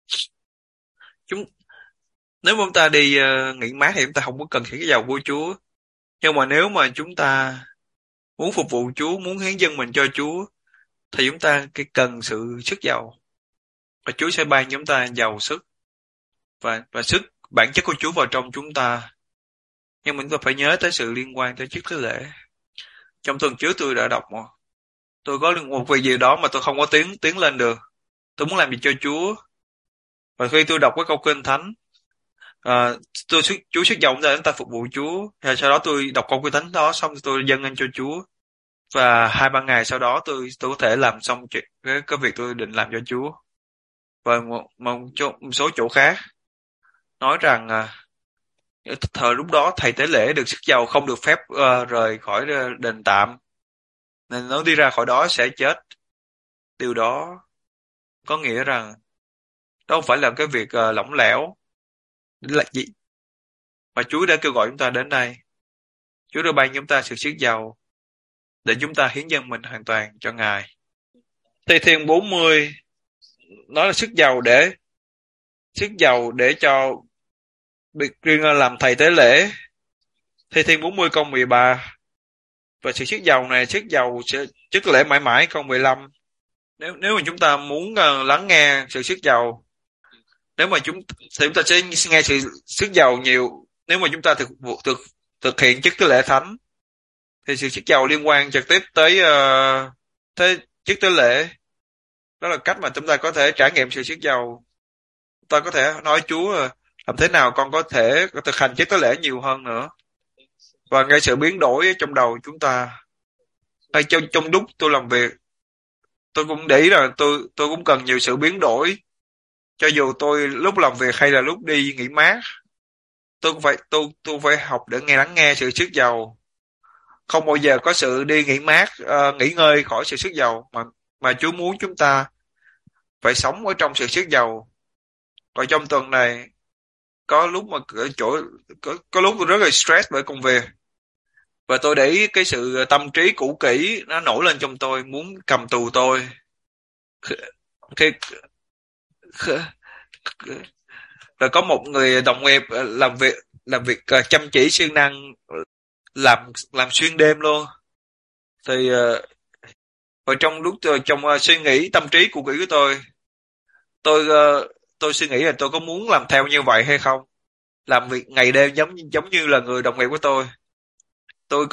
Nếu mà chúng ta đi nghỉ mát thì chúng ta không có cần sự sức giàu của Chúa. Nhưng mà nếu mà chúng ta muốn phục vụ Chúa, muốn hiến dâng mình cho Chúa, thì chúng ta cần sự sức giàu. Và Chúa sẽ ban chúng ta giàu sức và sức bản chất của Chúa vào trong chúng ta. Nhưng mình phải nhớ tới sự liên quan tới chức tế lễ. Trong tuần trước tôi đã đọc tôi có một việc gì đó mà tôi không có tiến lên được. Tôi muốn làm gì cho Chúa. Và khi tôi đọc cái câu Kinh Thánh, Chúa sức giàu chúng ta phục vụ Chúa. Và sau đó tôi đọc câu Kinh Thánh đó xong tôi dâng lên cho Chúa. Và 2-3 ngày sau đó tôi có thể làm xong cái việc tôi định làm cho Chúa. Và một số chỗ khác nói rằng thời lúc đó thầy tế lễ được sức giàu không được phép rời khỏi đền tạm, nên nó đi ra khỏi đó sẽ chết. Điều đó có nghĩa rằng đó không phải là cái việc lỏng lẻo là gì, mà Chúa đã kêu gọi chúng ta đến đây. Chúa đã ban chúng ta sự sức giàu để chúng ta hiến dâng mình hoàn toàn cho Ngài. Thi Thiên 40 nói là sức giàu để cho biệt riêng làm thầy tế lễ. Thi Thiên 40 câu 13. Và sự sức giàu này, sức giàu sẽ chức lễ mãi mãi câu 15. Nếu mà chúng ta muốn lắng nghe sự sức giàu, nếu mà chúng ta sẽ nghe sự sức giàu nhiều. Nếu mà chúng ta thực hiện chức tế lễ thánh, thì sự sức giàu liên quan trực tiếp tới chức tế lễ. Đó là cách mà chúng ta có thể trải nghiệm sự sức giàu. Ta có thể nói Chúa làm thế nào con có thể thực hành chức tế lễ nhiều hơn nữa, và ngay sự biến đổi trong đầu chúng ta. Hay trong lúc tôi làm việc, tôi cũng để ý là tôi cũng cần nhiều sự biến đổi. Cho dù tôi lúc làm việc hay là lúc đi nghỉ mát, tôi phải học để lắng nghe sự sức giàu. Không bao giờ có sự đi nghỉ mát, nghỉ ngơi khỏi sự sức giàu, mà Chúa muốn chúng ta phải sống ở trong sự sức giàu. Và trong tuần này có lúc mà có lúc tôi rất là stress bởi công việc, và tôi để ý cái sự tâm trí cũ kỹ nó nổi lên trong tôi, muốn cầm tù tôi. Khi rồi có một người đồng nghiệp làm việc chăm chỉ siêng năng, làm xuyên đêm luôn. Thì và trong lúc trong suy nghĩ tâm trí cũ kỹ của tôi suy nghĩ là tôi có muốn làm theo như vậy hay không, làm việc ngày đêm giống như là người đồng nghiệp của tôi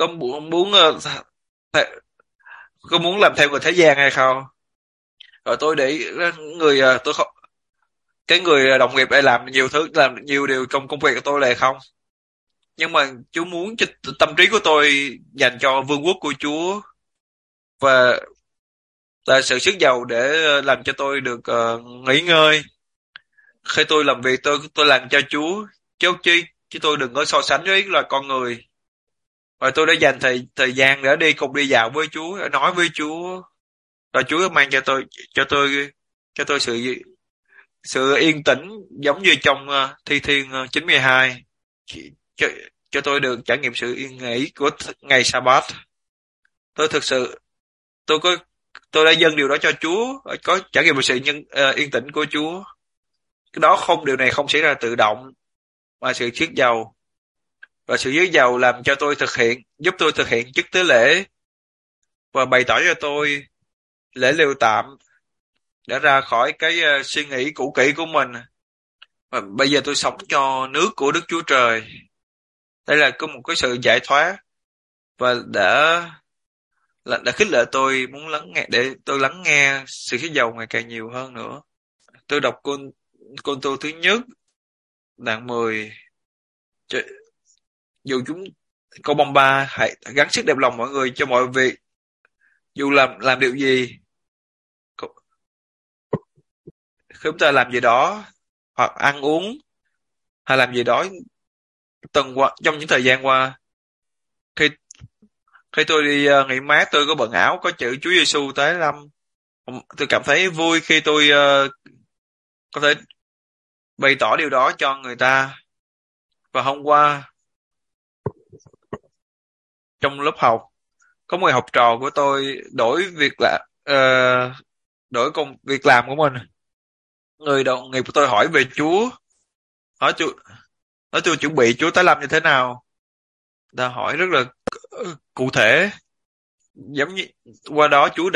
có muốn làm theo người thế gian hay không. Rồi tôi để người tôi không cái người đồng nghiệp lại làm nhiều điều trong công việc của tôi là không. Nhưng mà Chúa muốn cho tâm trí của tôi dành cho vương quốc của Chúa, và là sự sức giàu để làm cho tôi được nghỉ ngơi. Khi tôi làm việc, tôi làm cho Chúa, chứ tôi đừng có so sánh với là con người. Và tôi đã dành thời gian để đi dạo với Chúa, để nói với Chúa. Và Chúa mang cho tôi sự yên tĩnh, giống như trong Thi Thiên 92, cho, cho tôi được trải nghiệm sự yên nghỉ của ngày Sa-bát. Tôi thực sự tôi đã dâng điều đó cho Chúa, có trải nghiệm sự yên tĩnh của Chúa. Điều này không xảy ra tự động, mà sự sức giàu. Và sự sức giàu làm cho giúp tôi thực hiện chức tế lễ, và bày tỏ cho tôi lễ lều tạm để ra khỏi cái suy nghĩ cũ kỹ của mình. Và bây giờ tôi sống cho nước của Đức Chúa Trời. Đây là có một cái sự giải thoát, và đã khích lệ tôi muốn để tôi lắng nghe sự sức giàu ngày càng nhiều hơn nữa. Tôi đọc Côn Tô thứ nhất đoạn 10. Dù câu 33, hãy gắng sức đẹp lòng mọi người cho mọi việc, dù làm điều gì. Khi chúng ta làm gì đó, hoặc ăn uống, hay làm gì đó trong những thời gian qua, khi tôi đi nghỉ mát, tôi có bận áo có chữ Chúa Giêsu tái lâm. Tôi cảm thấy vui khi tôi có thể bày tỏ điều đó cho người ta. Và hôm qua trong lớp học, có một người học trò của tôi đổi công việc làm của mình. Người đồng nghiệp của tôi hỏi về Chúa, hỏi tôi chuẩn bị Chúa tái lâm như thế nào. Ta hỏi rất là cụ thể, giống như qua đó Chúa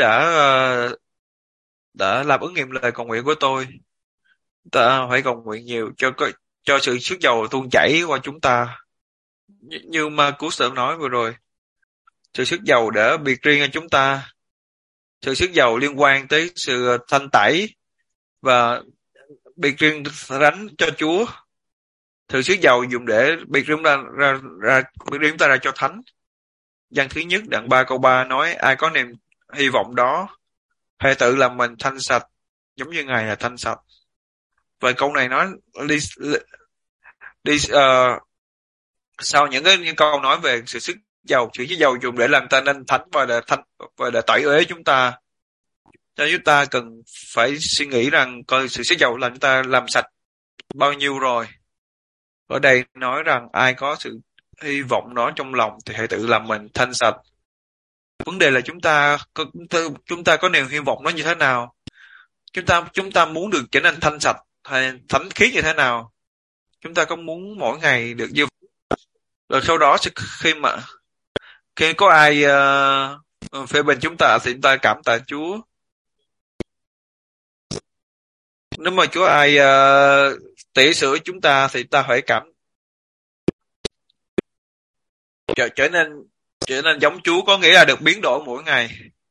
đã làm ứng nghiệm lời cầu nguyện của tôi. Ta phải cầu nguyện nhiều cho sự sức giàu tuôn chảy qua chúng ta, như Marcus đã nói vừa rồi. Sự sức giàu để biệt riêng cho chúng ta, sự sức giàu liên quan tới sự thanh tẩy và biệt riêng ránh cho Chúa. Sự sức giàu dùng để biệt riêng chúng ta ra cho thánh. Giăng thứ nhất đoạn 3 câu 3 nói: ai có niềm hy vọng đó, hãy tự làm mình thanh sạch giống như Ngài là thanh sạch. Và câu này nói sau những câu nói về sự sức giàu dùng để làm ta nên thánh và để tẩy uế chúng ta. Cho chúng ta cần phải suy nghĩ rằng coi sự sức giàu làm chúng ta làm sạch bao nhiêu rồi. Ở đây nói rằng ai có sự hy vọng đó trong lòng thì hãy tự làm mình thanh sạch. Vấn đề là chúng ta có niềm hy vọng nó như thế nào, chúng ta muốn được trở nên thanh sạch hay thánh khiết như thế nào, chúng ta có muốn mỗi ngày được như rồi sau đó khi có ai phê bình chúng ta thì chúng ta cảm tạ Chúa. Nếu mà Chúa ai tỉ sửa chúng ta thì ta phải trở nên giống Chúa, có nghĩa là được biến đổi mỗi ngày.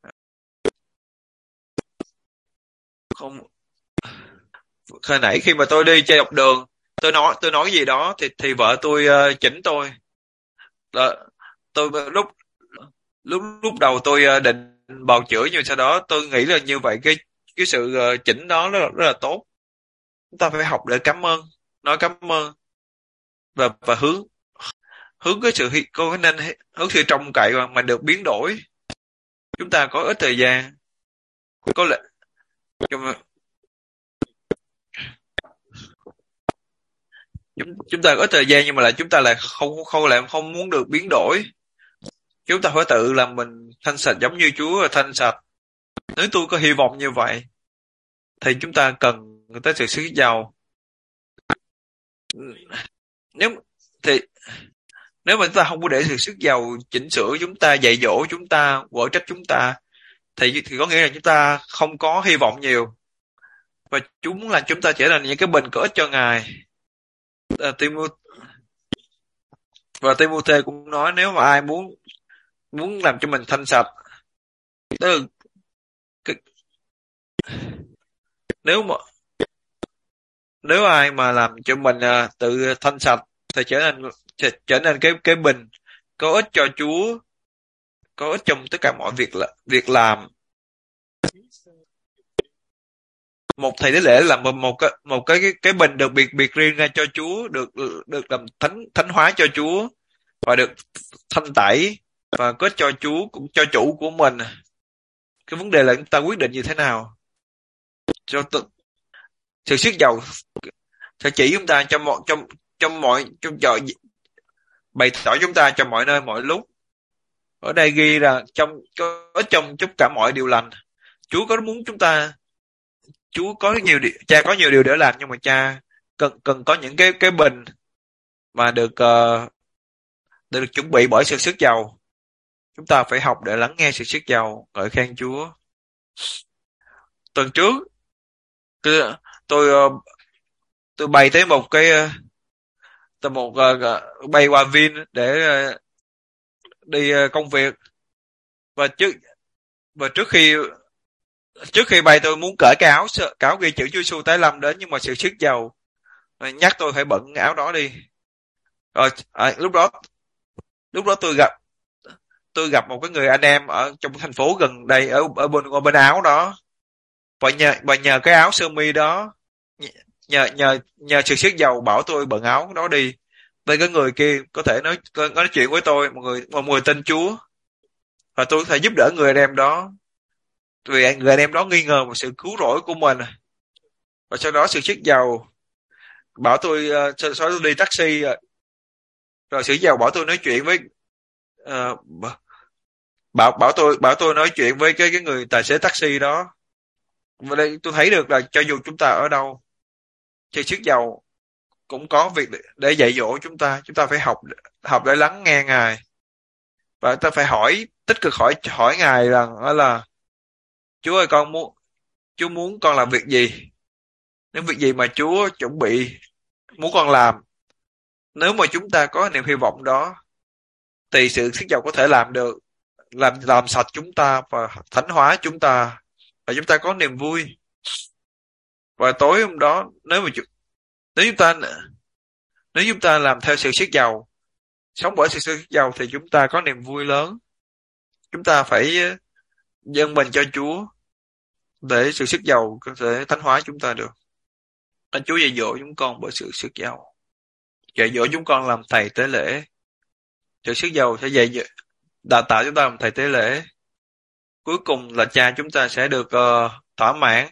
Không, hồi nãy khi mà tôi đi chơi dọc đường, tôi nói gì đó thì vợ tôi chỉnh tôi. Tôi lúc đầu tôi định bào chữa, nhưng sau đó tôi nghĩ là như vậy cái sự chỉnh đó rất là tốt. Chúng ta phải học để cảm ơn, nói cảm ơn và hướng cái sự có nên hướng sự trông cậy mà được biến đổi. Chúng ta có ít thời gian, có lẽ chúng ta có ít thời gian nhưng mà chúng ta lại không muốn được biến đổi. Chúng ta phải tự làm mình thanh sạch giống như Chúa là thanh sạch. Nếu tôi có hy vọng như vậy thì chúng ta cần tới sự sức giàu. Nếu thì nếu mà chúng ta không có để sự sức giàu chỉnh sửa chúng ta, dạy dỗ chúng ta, quở trách chúng ta thì có nghĩa là chúng ta không có hy vọng nhiều, và chúng là chúng ta trở thành những cái bình có ích cho Ngài. Và Timôthê cũng nói nếu mà ai muốn làm cho mình thanh sạch, tức là nếu ai mà làm cho mình tự thanh sạch thì trở nên cái bình có ích cho Chúa, có ích trong tất cả mọi việc làm. Một thầy tế lễ là một cái bình được biệt riêng ra cho Chúa, được làm thánh hóa cho Chúa và được thanh tẩy và có cho Chúa, cũng cho chủ của mình. Cái vấn đề là chúng ta quyết định như thế nào. Sự siết dầu sẽ chỉ chúng ta bày tỏ chúng ta trong mọi nơi mọi lúc. Ở đây ghi là trong cả mọi điều lành. Chúa cha có nhiều điều để làm, nhưng mà cha cần có những cái bình mà được chuẩn bị bởi sự sức giàu. Chúng ta phải học để lắng nghe sự sức giàu, ngợi khen Chúa. Tuần trước tôi bay tới bay qua Vin để đi công việc, và trước khi bay tôi muốn cởi cái áo ghi chữ Chúa Giêsu tái lâm đến, nhưng mà sự sức giàu nhắc tôi phải bận áo đó đi. Rồi lúc đó tôi gặp một cái người anh em ở trong thành phố gần đây, ở bên áo đó, và nhờ cái áo sơ mi đó, nhờ sự sức giàu bảo tôi bận áo đó đi. Với cái người kia có thể nói chuyện với tôi, một người tên Chúa, và tôi có thể giúp đỡ người anh em đó, vì người anh em đó nghi ngờ một sự cứu rỗi của mình. Và sau đó sự sức giàu bảo tôi sau đó tôi đi taxi, rồi sự giàu bảo tôi nói chuyện với bảo tôi nói chuyện với cái người tài xế taxi đó. Và đây tôi thấy được là cho dù chúng ta ở đâu, thì sức giàu cũng có việc để dạy dỗ chúng ta phải học để lắng nghe Ngài, và ta phải tích cực hỏi Ngài rằng là Chúa ơi, Chúa muốn con làm việc gì, những việc gì mà Chúa chuẩn bị muốn con làm. Nếu mà chúng ta có niềm hy vọng đó thì sự sức giàu có thể làm được, làm sạch chúng ta và thánh hóa chúng ta, và chúng ta có niềm vui. Và tối hôm đó nếu chúng ta làm theo sự sức giàu, sống bởi sự sức giàu, thì chúng ta có niềm vui lớn. Chúng ta phải dâng mình cho Chúa để sự sức giàu có thể thánh hóa chúng ta được. Anh Chúa dạy dỗ chúng con bởi sự sức giàu, dạy dỗ chúng con làm thầy tế lễ. Sự sức giàu sẽ đào tạo chúng ta làm thầy tế lễ. Cuối cùng là cha chúng ta sẽ được thỏa mãn.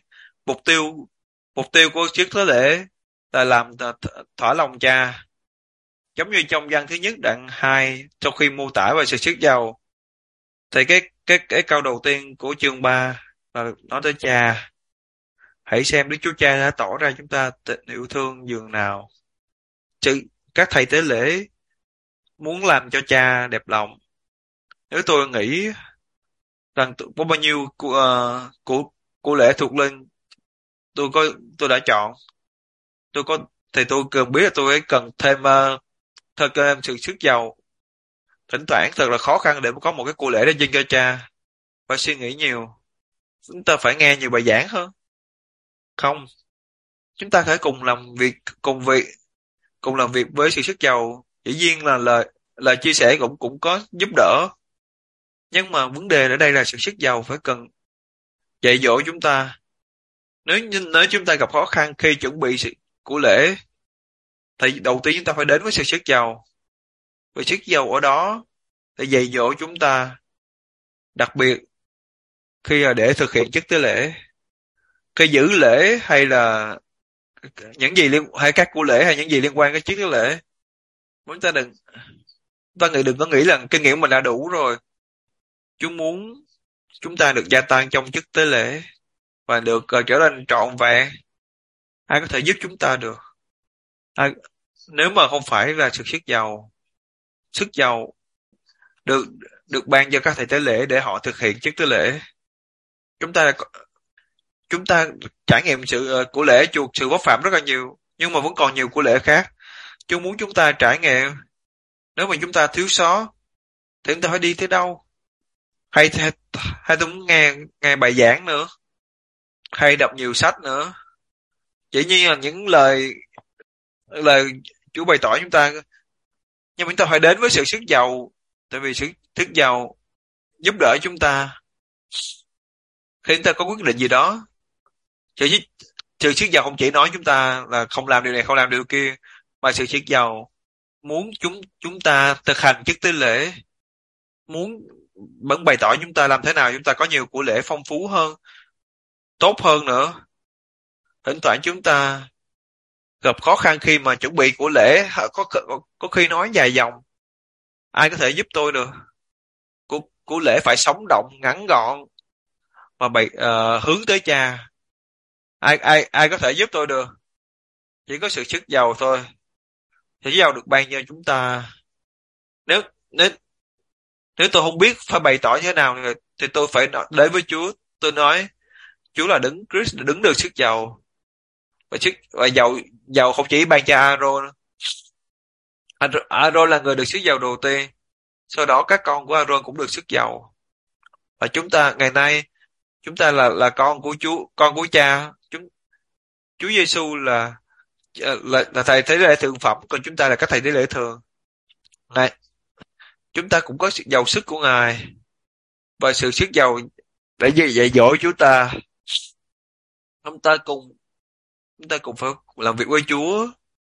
Mục tiêu của chiếc tế lễ là làm thỏa lòng cha, giống như trong văn thứ nhất đoạn 2, sau khi mô tả về sự sức giàu, thì cái câu đầu tiên của chương 3 là nói tới cha. Hãy xem Đức Chúa Cha đã tỏ ra chúng ta tình yêu thương dường nào. Các thầy tế lễ muốn làm cho cha đẹp lòng. Nếu tôi nghĩ rằng có bao nhiêu của lễ thuộc linh tôi đã chọn, thì tôi cần biết là tôi ấy cần thêm sự sức giàu. Thỉnh thoảng thật là khó khăn để có một cái của lễ để dâng cho cha. Phải suy nghĩ nhiều. Chúng ta phải nghe nhiều bài giảng hơn. Không, chúng ta phải cùng làm việc với sự sức giàu. Dĩ nhiên là lời chia sẻ cũng có giúp đỡ, nhưng mà vấn đề ở đây là sự sức giàu phải cần dạy dỗ chúng ta. Nếu chúng ta gặp khó khăn khi chuẩn bị của lễ, thì đầu tiên chúng ta phải đến với sự sức giàu. Và sức giàu ở đó để dạy dỗ chúng ta, đặc biệt khi để thực hiện chức tế lễ, khi giữ lễ hay là hay các của lễ hay những gì liên quan đến chức tế lễ. Chúng ta đừng có nghĩ là kinh nghiệm mình đã đủ rồi. Chúa muốn chúng ta được gia tăng trong chức tế lễ và được trở nên trọn vẹn. Ai có thể giúp chúng ta được? Nếu mà không phải là sự sức giàu được ban cho các thầy tế lễ để họ thực hiện chức tế lễ. Chúng ta trải nghiệm của lễ chuộc sự vấp phạm rất là nhiều, nhưng mà vẫn còn nhiều của lễ khác. Chúa muốn chúng ta trải nghiệm. Nếu mà chúng ta thiếu sót thì chúng ta phải đi tới đâu? Hay tôi muốn nghe bài giảng nữa, hay đọc nhiều sách nữa. Chỉ như là những lời Chúa bày tỏ chúng ta, nhưng chúng ta phải đến với sự sức giàu, tại vì sự sức giàu giúp đỡ chúng ta khi chúng ta có quyết định gì đó. Sự sức giàu không chỉ nói chúng ta là không làm điều này, không làm điều kia, mà sự sức giàu muốn chúng ta thực hành chức tế lễ, muốn vẫn bày tỏ chúng ta làm thế nào chúng ta có nhiều của lễ phong phú hơn, tốt hơn nữa. Thỉnh thoảng chúng ta gặp khó khăn khi mà chuẩn bị của lễ, có khi nói dài dòng. Ai có thể giúp tôi được? Của lễ phải sống động, ngắn gọn mà hướng tới cha. Ai có thể giúp tôi được? Chỉ có sự sức giàu thôi. Sự giàu được ban cho chúng ta. Nếu nếu tôi không biết phải bày tỏ như thế nào thì tôi phải đến với Chúa. Tôi nói Chúa là đấng Christ, đứng được sức giàu. Và giàu không chỉ ban cho Aaron. Aaron là người được sức giàu đầu tiên. Sau đó các con của Aaron cũng được sức giàu. Và chúng ta ngày nay chúng ta là con của Chúa, con của Cha. Chúa Giêsu là thầy tế lễ thượng phẩm, còn chúng ta là các thầy tế lễ thường. Này, chúng ta cũng có sự giàu sức của Ngài và sự sức giàu để dạy dỗ chúng ta. Chúng ta cùng phải làm việc với Chúa.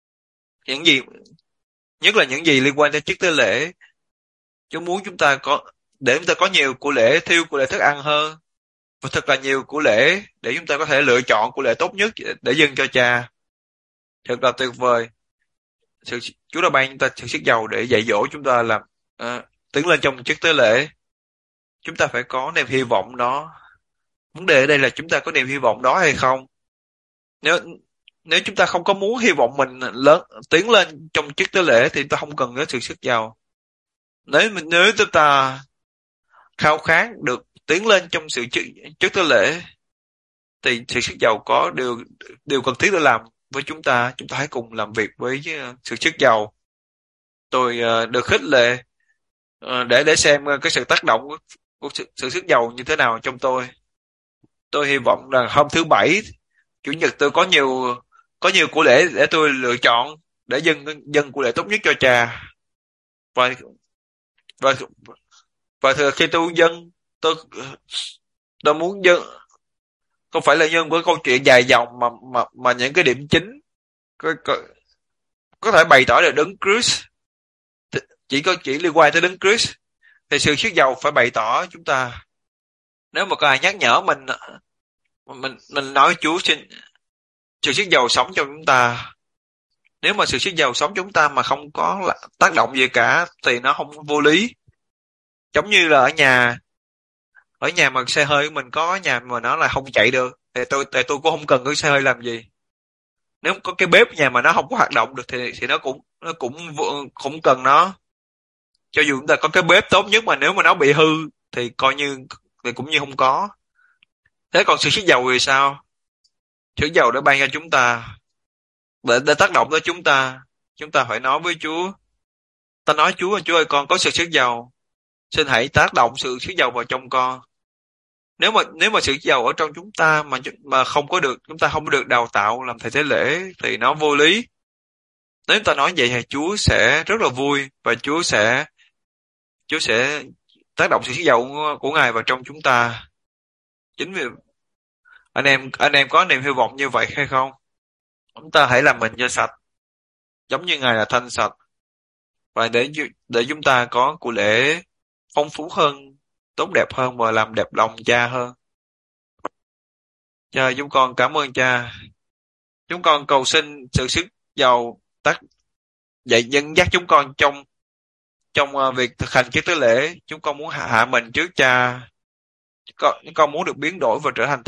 Nhất là những gì liên quan đến chức tế lễ. Chúa muốn để chúng ta có nhiều của lễ thức ăn hơn, và thật là nhiều của lễ để chúng ta có thể lựa chọn của lễ tốt nhất để dâng cho Cha. Thật là tuyệt vời. Chúa đã ban chúng ta sự sức giàu để dạy dỗ chúng ta làm tiến lên trong chức tế lễ. Chúng ta phải có niềm hy vọng đó. Vấn đề ở đây là chúng ta có niềm hy vọng đó hay không. Nếu chúng ta không có muốn hy vọng mình tiến lên trong chức tế lễ thì chúng ta không cần có sự sức giàu. Nếu chúng ta khao khát được tiến lên trong chức tế lễ thì sự sức giàu có điều cần thiết để làm với chúng ta. Chúng ta hãy cùng làm việc với sự sức giàu. Tôi được khích lệ để xem cái sự tác động của sự sức giàu như thế nào trong tôi. Tôi hy vọng rằng hôm thứ Bảy, Chủ nhật tôi có nhiều của lễ để tôi lựa chọn để dâng của lễ tốt nhất cho Cha. Và khi tôi dâng, tôi muốn dâng không phải là dâng với câu chuyện dài dòng mà những cái điểm chính có thể bày tỏ được đấng Christ. Chỉ liên quan tới đấng Christ thì sự sức giàu phải bày tỏ chúng ta. Nếu mà có ai nhắc nhở mình nói Chúa xin sự sức giàu sống cho chúng ta. Nếu mà sự sức giàu sống chúng ta mà không có tác động gì cả thì nó không vô lý. Giống như là ở nhà mà xe hơi của mình có nhà mà nó là không chạy được thì tôi cũng không cần cái xe hơi làm gì. Nếu có cái bếp nhà mà nó không có hoạt động được thì nó cũng cần nó. Cho dù chúng ta có cái bếp tốt nhất mà nếu mà nó bị hư thì coi như thì cũng như không có. Thế còn sự sức giàu thì sao? Sự giàu đã ban cho chúng ta để tác động tới chúng ta phải nói với Chúa. Ta nói Chúa ơi con có sự sức giàu, xin hãy tác động sự sức giàu vào trong con. Nếu mà sự giàu ở trong chúng ta mà không có được, chúng ta không được đào tạo làm thầy tế lễ thì nó vô lý. Nếu ta nói vậy thì Chúa sẽ rất là vui và Chúa sẽ tác động sự sức giàu của Ngài vào trong chúng ta. Chính vì anh em có niềm hy vọng như vậy hay không? Chúng ta hãy làm mình cho sạch, giống như Ngài là thanh sạch, và để chúng ta có của lễ phong phú hơn, tốt đẹp hơn và làm đẹp lòng Cha hơn. Cha, chúng con cảm ơn Cha. Chúng con cầu xin sự sức giàu dạy dẫn dắt chúng con trong việc thực hành cái tế lễ. Chúng con muốn hạ mình trước Cha. Chúng con muốn được biến đổi và trở thành